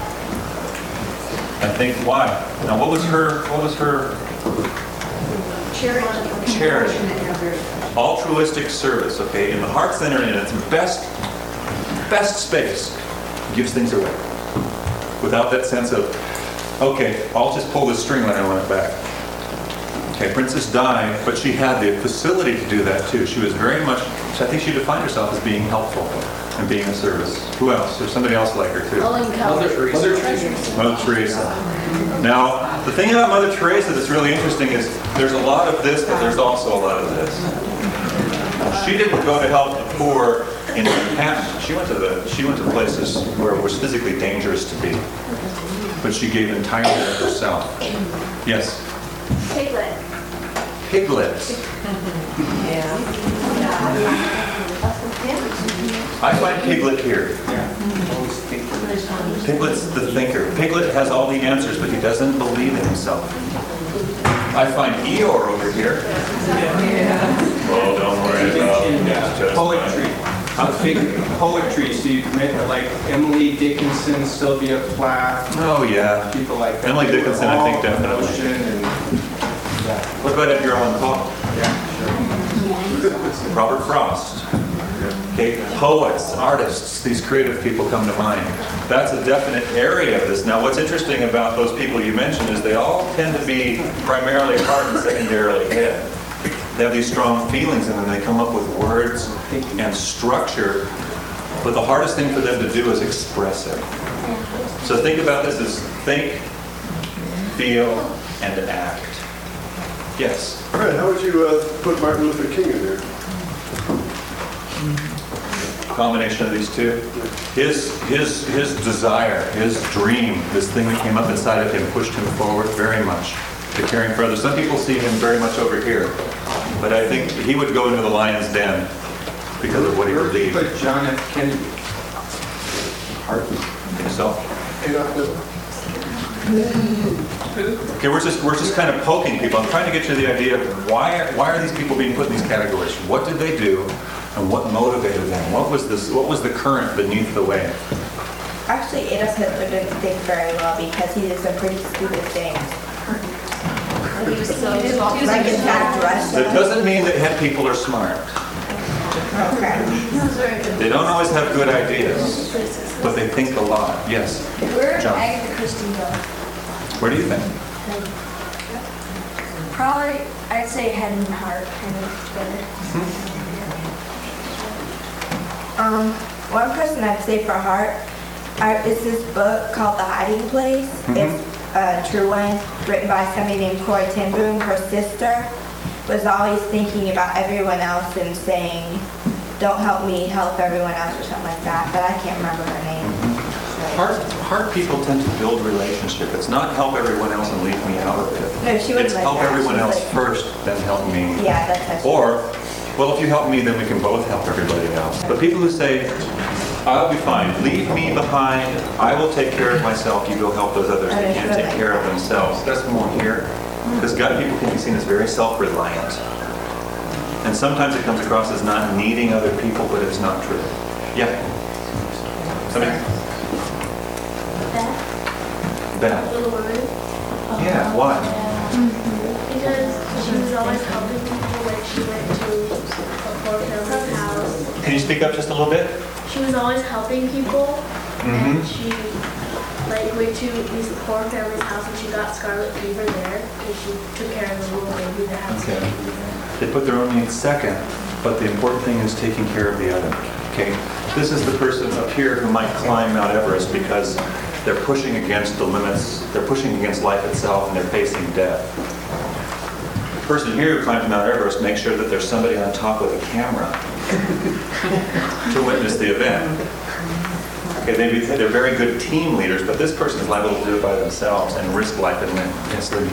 I think why? Now what was her charity. Altruistic service, okay? In the heart center in its best space gives things away. Without that sense of, okay, I'll just pull this string when I want it back. Okay, Princess Di, but she had the facility to do that too. She was very much, I think she defined herself as being helpful and being of service. Who else? There's somebody else like her too. Mother Teresa. Mother Teresa. Now, the thing about Mother Teresa that's really interesting is there's a lot of this, but there's also a lot of this. She didn't go to help the poor in Manhattan. She went to places where it was physically dangerous to be. But she gave entirely of herself. Yes? Piglet. Piglet. I find Piglet here. Piglet's the thinker. Piglet has all the answers, but he doesn't believe in himself. I find Eeyore over here. Oh, don't worry about it. Poetry. Poetry, so you met like Emily Dickinson, Sylvia Plath. Oh, yeah. People like that. Emily Dickinson, I think, definitely. What about Edgar Allan Poe? Yeah, Robert Frost. Okay, poets, artists, these creative people come to mind. That's a definite area of this. Now, what's interesting about those people you mentioned is they all tend to be primarily heart and secondarily head. They have these strong feelings and then they come up with words and structure, but the hardest thing for them to do is express it. So think about this as think, feel, and act. Yes? All right, how would you put Martin Luther King in there? Combination of these two. His desire, his dream, this thing that came up inside of him pushed him forward very much to caring for others. Some people see him very much over here, but I think he would go into the lion's den because of what he believed. But John F. Kennedy. Think so? Okay, we're just kind of poking people. I'm trying to get you the idea of why are these people being put in these categories? What did they do, and what motivated them? What was the current beneath the wave? Actually, Adolf Hitler didn't think very well because he did some pretty stupid things. He was so Like attacked Russia. That doesn't mean that head people are smart. Okay. They don't always have good ideas, but they think a lot. Yes. Where John. Agatha Christie go? Where do you think? Probably, I'd say head and heart kind of together. One person I'd say for heart is this book called The Hiding Place. It's a true one, written by somebody named Corrie ten Boom. Her sister was always thinking about everyone else and saying, "Don't help me, help everyone else," or something like that. But I can't remember her name. Heart people tend to build relationship. It's not help everyone else and leave me out of it. No, she wouldn't It's like help that. everyone She's else like- first, then help me. Yeah, that's how she Or, well, if you help me, then we can both help everybody else. But people who say, I'll be fine, leave me behind, I will take care of myself, you go help those others that can't take care of themselves. That's more here. Because gut people can be seen as very self-reliant. And sometimes it comes across as not needing other people, but it's not true. Yeah? Somebody? Beth. Little woman. Yeah, why? Because she was always helping people when she went to a poor family's house. Can you speak up just a little bit? She was always helping people, and she went to these poor family's house and she got scarlet fever there, and she took care of the little baby that had scarlet fever. They put their own needs second, but the important thing is taking care of the other. Okay? This is the person up here who might climb Mount Everest because they're pushing against the limits, they're pushing against life itself, and they're facing death. The person here who climbs Mount Everest makes sure that there's somebody on top with a camera to witness the event. Okay, they're very good team leaders, but this person is liable to do it by themselves and risk life and limb. Yes, Libby.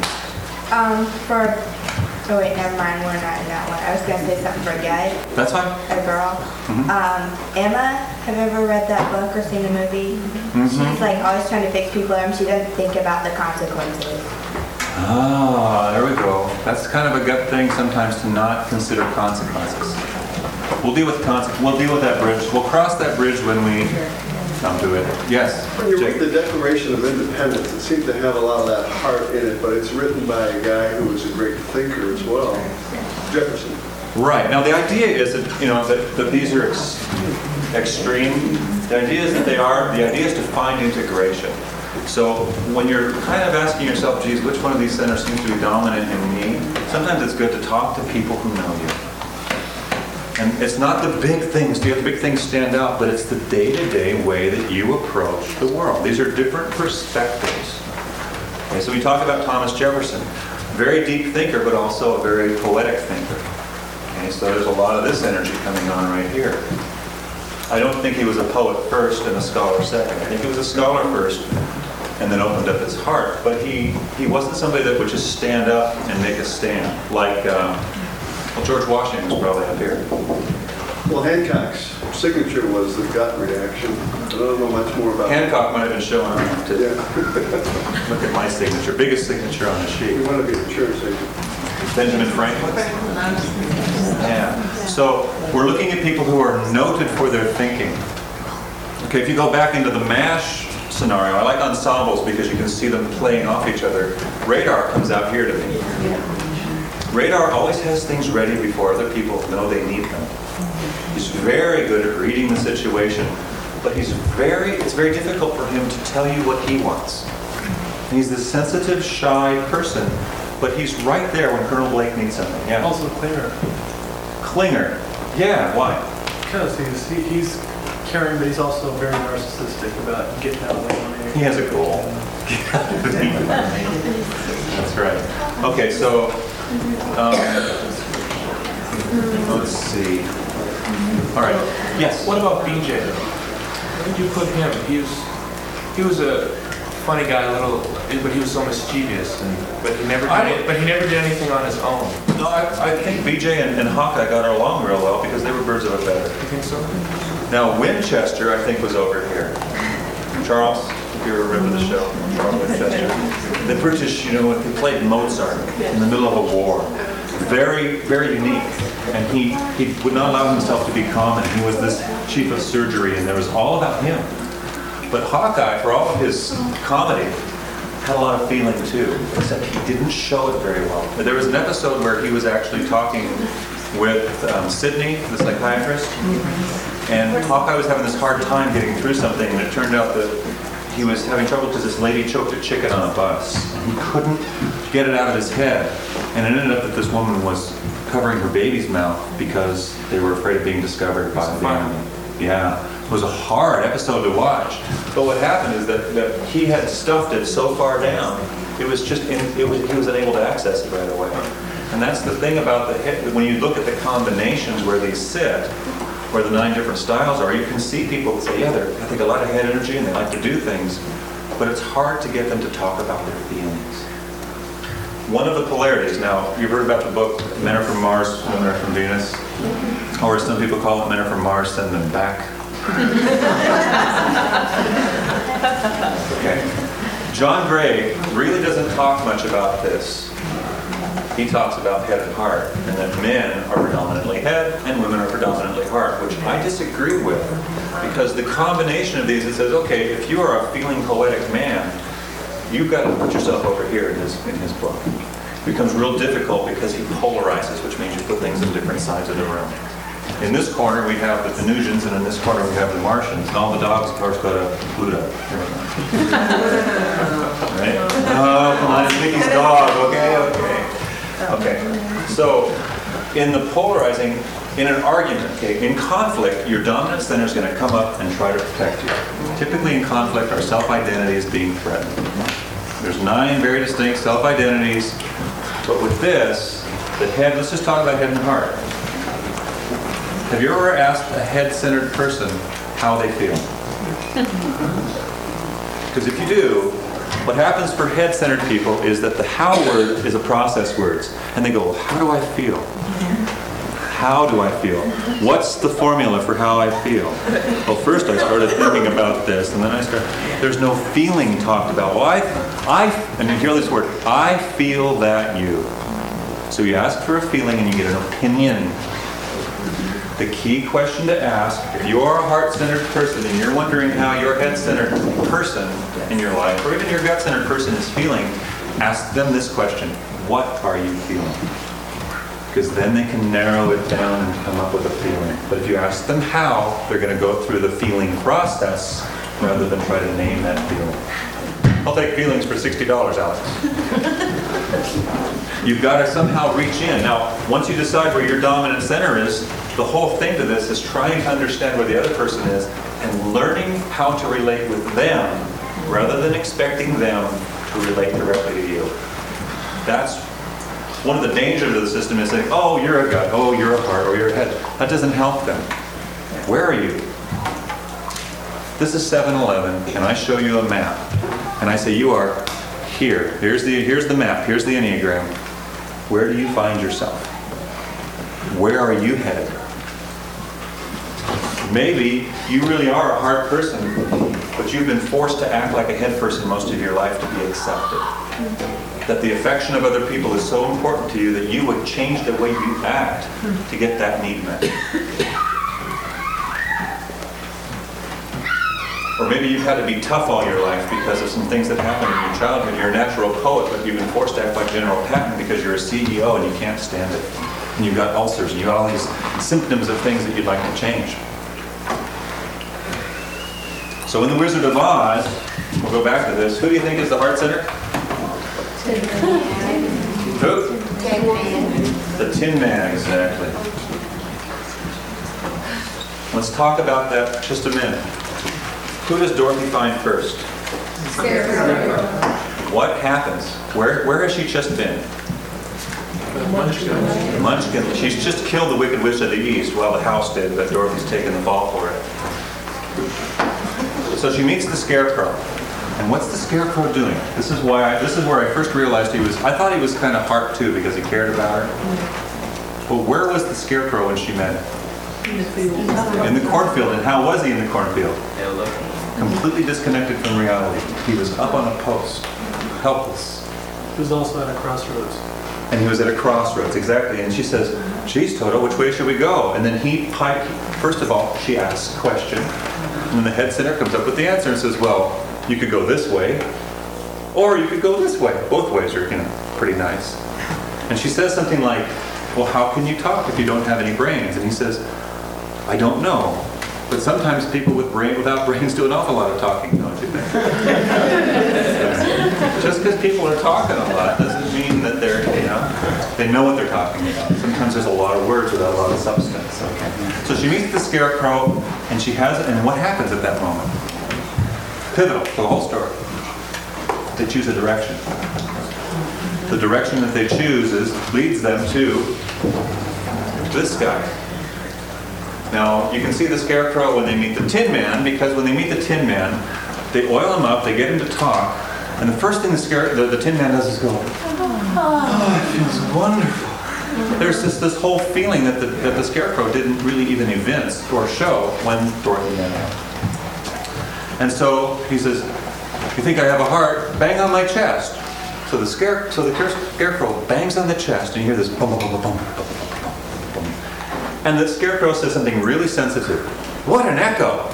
Oh wait, never mind, we're not in that one. I was gonna say something for a guy, That's fine. a girl. Emma, have you ever read that book or seen the movie? She's like always trying to fix people and she doesn't think about the consequences. Ah, there we go. That's kind of a gut thing sometimes to not consider consequences. We'll deal with we'll deal with that bridge. We'll cross that bridge when we come to it. Yes. When you read Jake? the Declaration of Independence, it seems to have a lot of that heart in it, but it's written by a guy who was a great thinker as well, Jefferson. Right. Now the idea is that that these are extreme. The idea is that the idea is to find integration. So when you're kind of asking yourself, geez, which one of these centers seems to be dominant in me? Sometimes it's good to talk to people who know you. And it's not the big things, the big things stand out, but it's the day-to-day way that you approach the world. These are different perspectives. Okay, so we talked about Thomas Jefferson. Very deep thinker, but also a very poetic thinker. Okay, so there's a lot of this energy coming on right here. I don't think he was a poet first and a scholar second. I think he was a scholar first and then opened up his heart. But he wasn't somebody that would just stand up and make a stand. Like, George Washington was probably up here. Well, Hancock's signature was the gut reaction. I don't know much more about it. Hancock might have been showing off too. Yeah. Look at my signature, biggest signature on the You sheet. want to be the church agent. Benjamin Franklin. Yeah. So we're looking at people who are noted for their thinking. Okay, if you go back into the MASH scenario, I like ensembles because you can see them playing off each other. Radar comes out here to me. Radar always has things ready before other people know they need them. He's very good at reading the situation, but it's very difficult for him to tell you what he wants. And he's this sensitive, shy person, but he's right there when Colonel Blake needs something. Yeah. Also Klinger, Klinger. Yeah, why? because he's caring, but he's also very narcissistic about getting out of the money. He has a goal. That's right. Okay, so let's see. All right. Yes. What about BJ? Where did you put him? He was a funny guy, but he was so mischievous, but he never did anything on his own. No, I think BJ and Hawkeye got along real well because they were birds of a feather. You think so? Now Winchester, I think, was over here. Charles. if you remember the show, Charles Winchester. The British, they played Mozart in the middle of a war. Very, very unique. And he would not allow himself to be common. He was this chief of surgery, and there was all about him. But Hawkeye, for all of his comedy, had a lot of feeling too, except he didn't show it very well. But there was an episode where he was actually talking with Sydney, the psychiatrist, and Hawkeye was having this hard time getting through something, and it turned out that he was having trouble because this lady choked a chicken on a bus. He couldn't get it out of his head, and it ended up that this woman was covering her baby's mouth because they were afraid of being discovered by the enemy. Yeah. It was a hard episode to watch. But what happened is that he had stuffed it so far down, he was unable to access it right away. And that's the thing about the head. When you look at the combinations where they sit, where the 9 different styles are, you can see people that say, yeah, they think a lot of head energy and they like to do things, but it's hard to get them to talk about their feelings. One of the polarities, now, you've heard about the book, Men Are From Mars, Women Are From Venus, or as some people call it, Men Are From Mars, Send Them Back. Okay. John Gray really doesn't talk much about this. He talks about head and heart, and that men are predominantly head and women are predominantly heart, which I disagree with, because the combination of these, it says, okay, if you are a feeling poetic man, you've got to put yourself over here in his book. It becomes real difficult because he polarizes, which means you put things in different sides of the room. In this corner we have the Venusians, and in this corner we have the Martians, and all the dogs, of course, go to Pluto. Right? Oh, come on, it's Mickey's dog. Okay. So, in the polarizing, in an argument, okay, in conflict, your dominant center is going to come up and try to protect you. Typically in conflict, our self-identity is being threatened. There's 9 very distinct self-identities, but with this, the head, let's just talk about head and heart. Have you ever asked a head-centered person how they feel? Because if you do, what happens for head-centered people is that the how word is a process word. And they go, well, how do I feel? How do I feel? What's the formula for how I feel? Well, first I started thinking about this, and then there's no feeling talked about. Well, and you hear this word, I feel that you. So you ask for a feeling and you get an opinion. The key question to ask, if you are a heart-centered person and you're wondering how your head-centered person in your life, or even your gut-centered person is feeling, ask them this question: what are you feeling? Because then they can narrow it down and come up with a feeling. But if you ask them how, they're going to go through the feeling process rather than try to name that feeling. I'll take feelings for $60, Alex. You've got to somehow reach in. Now, once you decide where your dominant center is, the whole thing to this is trying to understand where the other person is and learning how to relate with them rather than expecting them to relate directly to you. That's one of the dangers of the system, is saying, oh, you're a gut, oh, you're a heart, or you're a head. That doesn't help them. Where are you? This is 7-Eleven, and I show you a map. And I say, you are here. Here's the map. Here's the Enneagram. Where do you find yourself? Where are you headed? Maybe you really are a heart person, but you've been forced to act like a head person most of your life to be accepted. That the affection of other people is so important to you that you would change the way you act to get that need met. Or maybe you've had to be tough all your life because of some things that happened in your childhood. You're a natural poet, but you've been forced to act like General Patton because you're a CEO and you can't stand it. And you've got ulcers and you've got all these symptoms of things that you'd like to change. So in The Wizard of Oz, we'll go back to this. Who do you think is the heart center? Who? Tin Man. The Tin Man, exactly. Let's talk about that just a minute. Who does Dorothy find first? Scarecrow. What happens? Where has she just been? Munchkin. She's just killed the Wicked Witch of the East. Well, the house did, but Dorothy's taken the fall for it. So she meets the Scarecrow. And what's the Scarecrow doing? This is where I first realized I thought he was kind of heart too because he cared about her. But where was the Scarecrow when she met him? In the cornfield. And how was he in the cornfield? Completely disconnected from reality. He was up on a post, helpless. He was also at a crossroads. And he was at a crossroads, exactly. And she says, geez, Toto, which way should we go? And then first of all, she asks a question. And then the head center comes up with the answer and says, well, you could go this way, or you could go this way. Both ways are, pretty nice. And she says something like, well, how can you talk if you don't have any brains? And he says, I don't know. But sometimes people without brains do an awful lot of talking, don't you think? Just because people are talking a lot doesn't mean that they know what they're talking about. Sometimes there's a lot of words without a lot of substance. Okay. So she meets the Scarecrow, and and what happens at that moment? Pivotal for the whole story. They choose a direction. The direction that they choose leads them to this guy. Now, you can see the Scarecrow when they meet the Tin Man, because when they meet the Tin Man, they oil him up, they get him to talk, and the first thing the Tin Man does is go, oh, it feels wonderful. There's this whole feeling that the Scarecrow didn't really even evince or show when Dorothy met him. And so he says, you think I have a heart? Bang on my chest. So the Scarecrow bangs on the chest, and you hear this boom, boom, boom, boom, boom, boom, boom, boom. And the Scarecrow says something really sensitive. What an echo!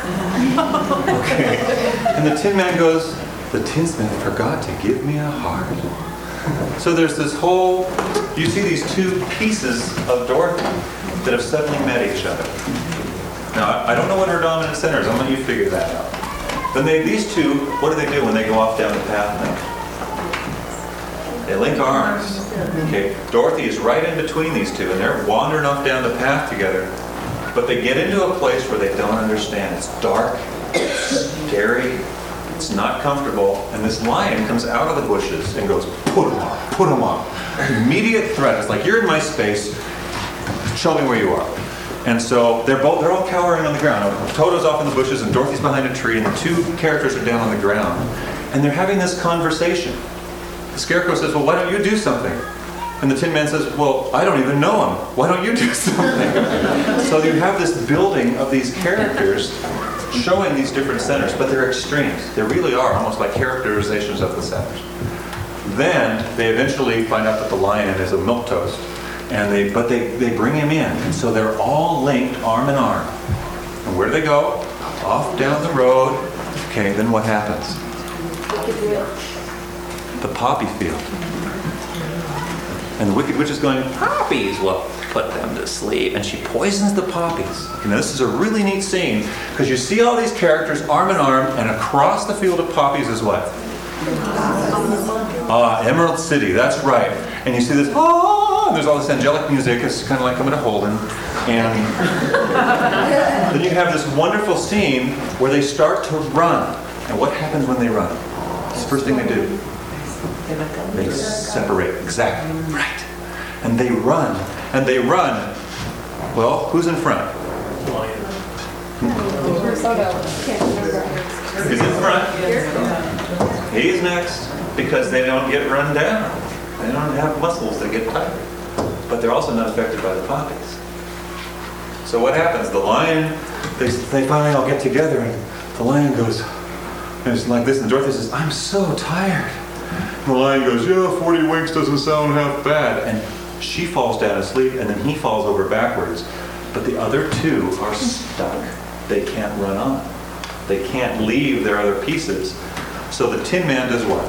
Okay. And the Tin Man goes, the tinsmith forgot to give me a heart. So there's this whole, you see these two pieces of Dorothy that have suddenly met each other. Now, I don't know what her dominant center is. I'm going to let you figure that out. Then these two, what do they do when they go off down the path now? They link arms. Okay, Dorothy is right in between these two, and they're wandering off down the path together. But they get into a place where they don't understand. It's dark, it's scary, it's not comfortable, and this lion comes out of the bushes and goes, put him on. Immediate threat. It's like, you're in my space, show me where you are. And so they're all cowering on the ground. Toto's off in the bushes, and Dorothy's behind a tree, and the two characters are down on the ground. And they're having this conversation. The Scarecrow says, well, why don't you do something? And the Tin Man says, well, I don't even know him. Why don't you do something? So you have this building of these characters showing these different centers, but they're extremes. They really are almost like characterizations of the centers. Then they eventually find out that the lion is a milquetoast, but they bring him in. And so they're all linked arm in arm. And where do they go? Off down the road. Okay, then what happens? The poppy field. And the Wicked Witch is going, poppies will put them to sleep. And she poisons the poppies. Okay, now this is a really neat scene, because you see all these characters arm in arm, and across the field of poppies is what? Emerald City, that's right. And you see this, and there's all this angelic music. It's kind of like coming to Holden. And then you have this wonderful scene where they start to run. And what happens when they run? It's the first thing they do. They separate. Exactly. Right. And they run. And they run. Well, who's in front? Who's in front? He's next, because they don't get run down. They don't have muscles that get tired. But they're also not affected by the poppies. So what happens? The lion, they finally all get together, and the lion goes, and it's like this, and Dorothy says, I'm so tired. And the lion goes, yeah, 40 winks doesn't sound half bad. And she falls down asleep, and then he falls over backwards. But the other two are stuck. They can't run on. They can't leave their other pieces. So the Tin Man does what?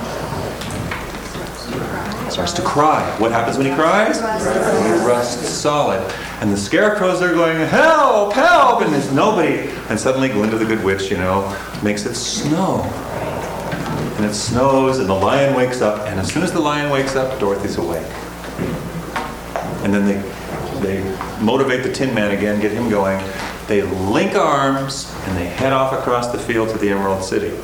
Starts to cry. What happens when he cries? He rusts solid. And the Scarecrows are going, help, help! And there's nobody. And suddenly Glinda the Good Witch, makes it snow. And it snows, and the lion wakes up. And as soon as the lion wakes up, Dorothy's awake. And then they motivate the Tin Man again, get him going. They link arms, and they head off across the field to the Emerald City.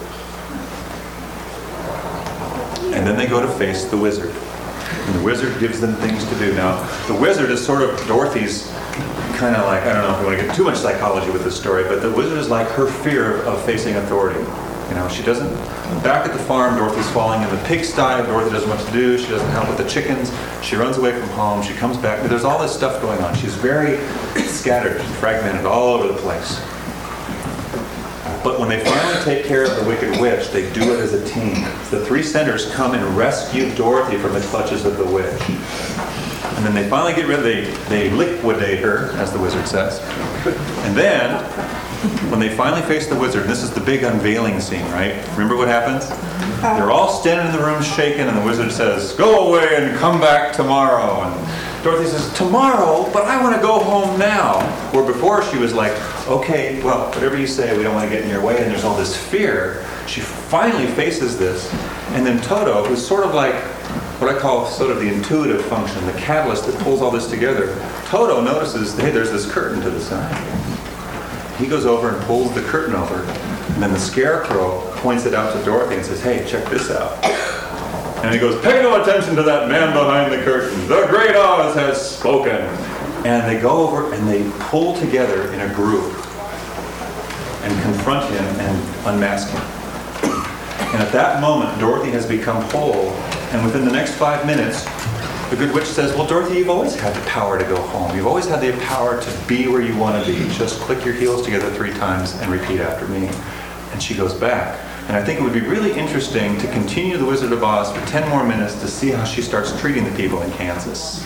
And then they go to face the wizard. And the wizard gives them things to do. Now, the wizard is sort of Dorothy's kind of like, I don't know if we want to get too much psychology with this story, but the wizard is like her fear of facing authority. She doesn't, back at the farm, Dorothy's falling in the pigsty. Dorothy doesn't know what to do. She doesn't help with the chickens. She runs away from home. She comes back. There's all this stuff going on. She's very scattered and fragmented all over the place. But when they finally take care of the Wicked Witch, they do it as a team. The three centers come and rescue Dorothy from the clutches of the witch. And then they finally get rid of they liquidate her, as the wizard says. And then, when they finally face the wizard, and this is the big unveiling scene, right? Remember what happens? They're all standing in the room shaking, and the wizard says, "Go away and come back tomorrow." And Dorothy says, "Tomorrow? But I want to go home now." Where before she was like, "Okay, well, whatever you say, we don't want to get in your way." And there's all this fear. She finally faces this. And then Toto, who's sort of like what I call sort of the intuitive function, the catalyst that pulls all this together, Toto notices, hey, there's this curtain to the side. He goes over and pulls the curtain over. And then the Scarecrow points it out to Dorothy and says, "Hey, check this out." And he goes, "Pay no attention to that man behind the curtain. The Great Oz has spoken." And they go over and they pull together in a group and confront him and unmask him. And at that moment, Dorothy has become whole. And within the next 5 minutes, the Good Witch says, "Well, Dorothy, you've always had the power to go home. You've always had the power to be where you want to be. Just click your heels together 3 times and repeat after me." And she goes back. And I think it would be really interesting to continue The Wizard of Oz for 10 more minutes to see how she starts treating the people in Kansas.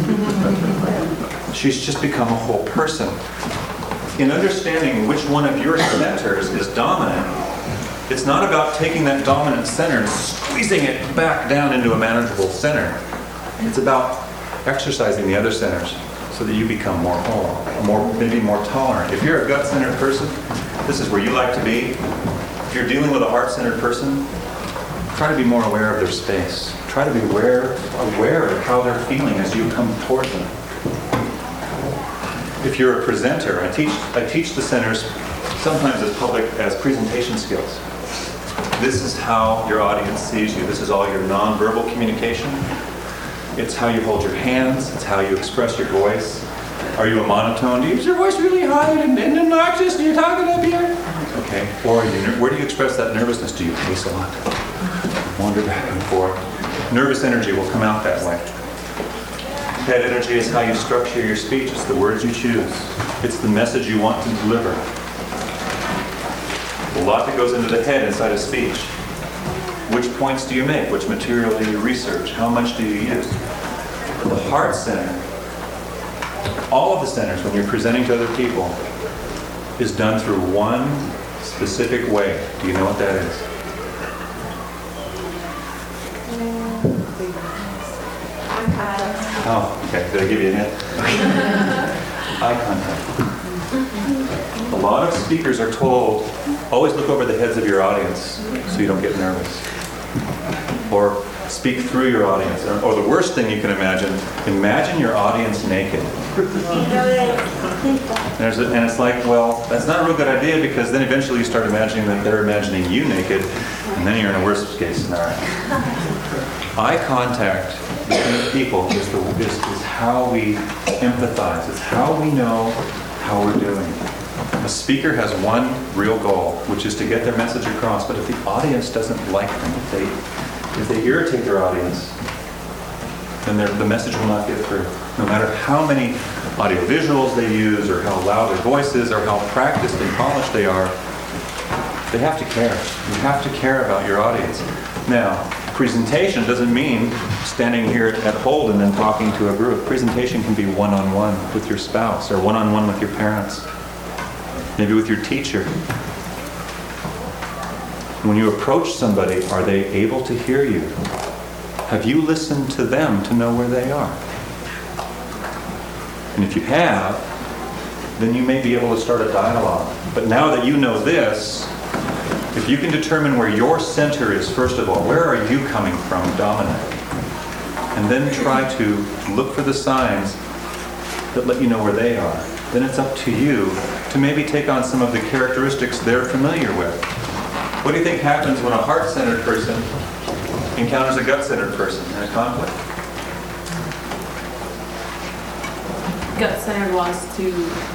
She's just become a whole person. In understanding which one of your centers is dominant, it's not about taking that dominant center and squeezing it back down into a manageable center. It's about exercising the other centers so that you become more whole, maybe more tolerant. If you're a gut-centered person, this is where you like to be. If you're dealing with a heart-centered person, try to be more aware of their space. Try to be aware of how they're feeling as you come toward them. If you're a presenter, I teach the centers sometimes as presentation skills. This is how your audience sees you. This is all your nonverbal communication. It's how you hold your hands. It's how you express your voice. Are you a monotone? Do you use your voice really high and obnoxious? Do you talking up here? Okay. Or where do you express that nervousness? Do you pace a lot? Wander back and forth. Nervous energy will come out that way. Head energy is how you structure your speech. It's the words you choose. It's the message you want to deliver. A lot that goes into the head inside of speech. Which points do you make? Which material do you research? How much do you use? The heart center, all of the centers when you're presenting to other people, is done through one specific way. Do you know what that is? Oh, okay. Did I give you a hint? Eye contact. A lot of speakers are told, always look over the heads of your audience so you don't get nervous. Or speak through your audience. Or the worst thing you can imagine your audience naked. And it's like, well, that's not a real good idea because then eventually you start imagining that they're imagining you naked, and then you're in a worst case scenario. Eye contact between people is how we empathize. It's how we know how we're doing. A speaker has one real goal, which is to get their message across. But if the audience doesn't like them, if they irritate their audience, then the message will not get through. No matter how many audio visuals they use, or how loud their voice is, or how practiced and polished they are, they have to care. You have to care about your audience. Now, presentation doesn't mean standing here at Hold and then talking to a group. Presentation can be one-on-one with your spouse, or one-on-one with your parents, maybe with your teacher. When you approach somebody, are they able to hear you? Have you listened to them to know where they are? And if you have, then you may be able to start a dialogue. But now that you know this, if you can determine where your center is, first of all, where are you coming from dominant? And then try to look for the signs that let you know where they are. Then it's up to you to maybe take on some of the characteristics they're familiar with. What do you think happens when a heart-centered person encounters a gut-centered person in a conflict? Gut-centered wants to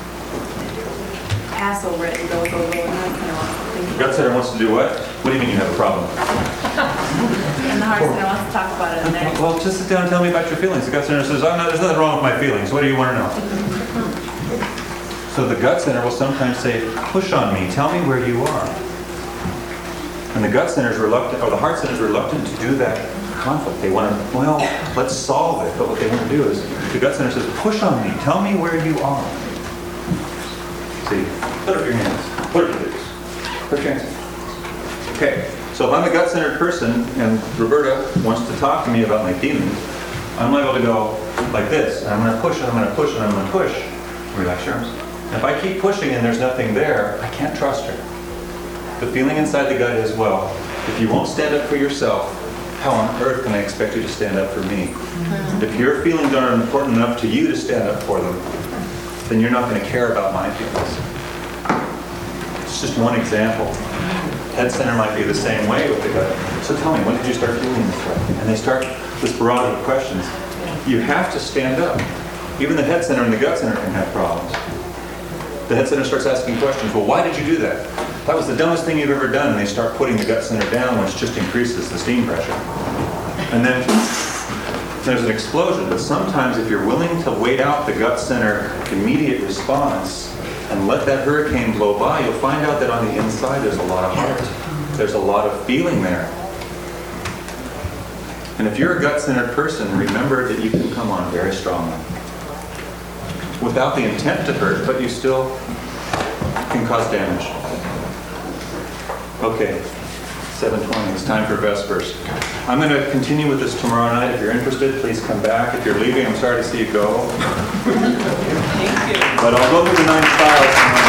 pass over it and go over it. Gut-centered wants to do what? What do you mean you have a problem? And the heart-centered wants to talk about it. And then well, just sit down and tell me about your feelings. The gut-centered says, there's nothing wrong with my feelings. What do you want to know? So the gut center will sometimes say, push on me, tell me where you are. And the gut center is reluctant, or the heart center is reluctant to do that conflict. They want to, well, let's solve it. But what they want to do is, the gut center says, push on me, tell me where you are. See, put up your hands. Put up your hands. Put your hands. Okay, so if I'm a gut-centered person and Roberta wants to talk to me about my feelings, I'm liable to go like this. I'm going to push and I'm going to push and I'm going to push. Relax your arms. And if I keep pushing and there's nothing there, I can't trust her. The feeling inside the gut is, well, if you won't stand up for yourself, how on earth can I expect you to stand up for me? If your feelings aren't important enough to you to stand up for them, then you're not going to care about my feelings. It's just one example. Head center might be the same way with the gut. So tell me, when did you start feeling this way? And they start this barrage of questions. You have to stand up. Even the head center and the gut center can have problems. The head center starts asking questions. Well, why did you do that? That was the dumbest thing you've ever done. And they start putting the gut center down, which just increases the steam pressure. And then there's an explosion. But sometimes if you're willing to wait out the gut center immediate response and let that hurricane blow by, you'll find out that on the inside there's a lot of heart. There's a lot of feeling there. And if you're a gut-centered person, remember that you can come on very strongly. Without the intent to hurt, but you still can cause damage. Okay, 7:20, it's time for Vespers. I'm going to continue with this tomorrow night. If you're interested, please come back. If you're leaving, I'm sorry to see you go. Thank you. But I'll go through the 9 styles tomorrow.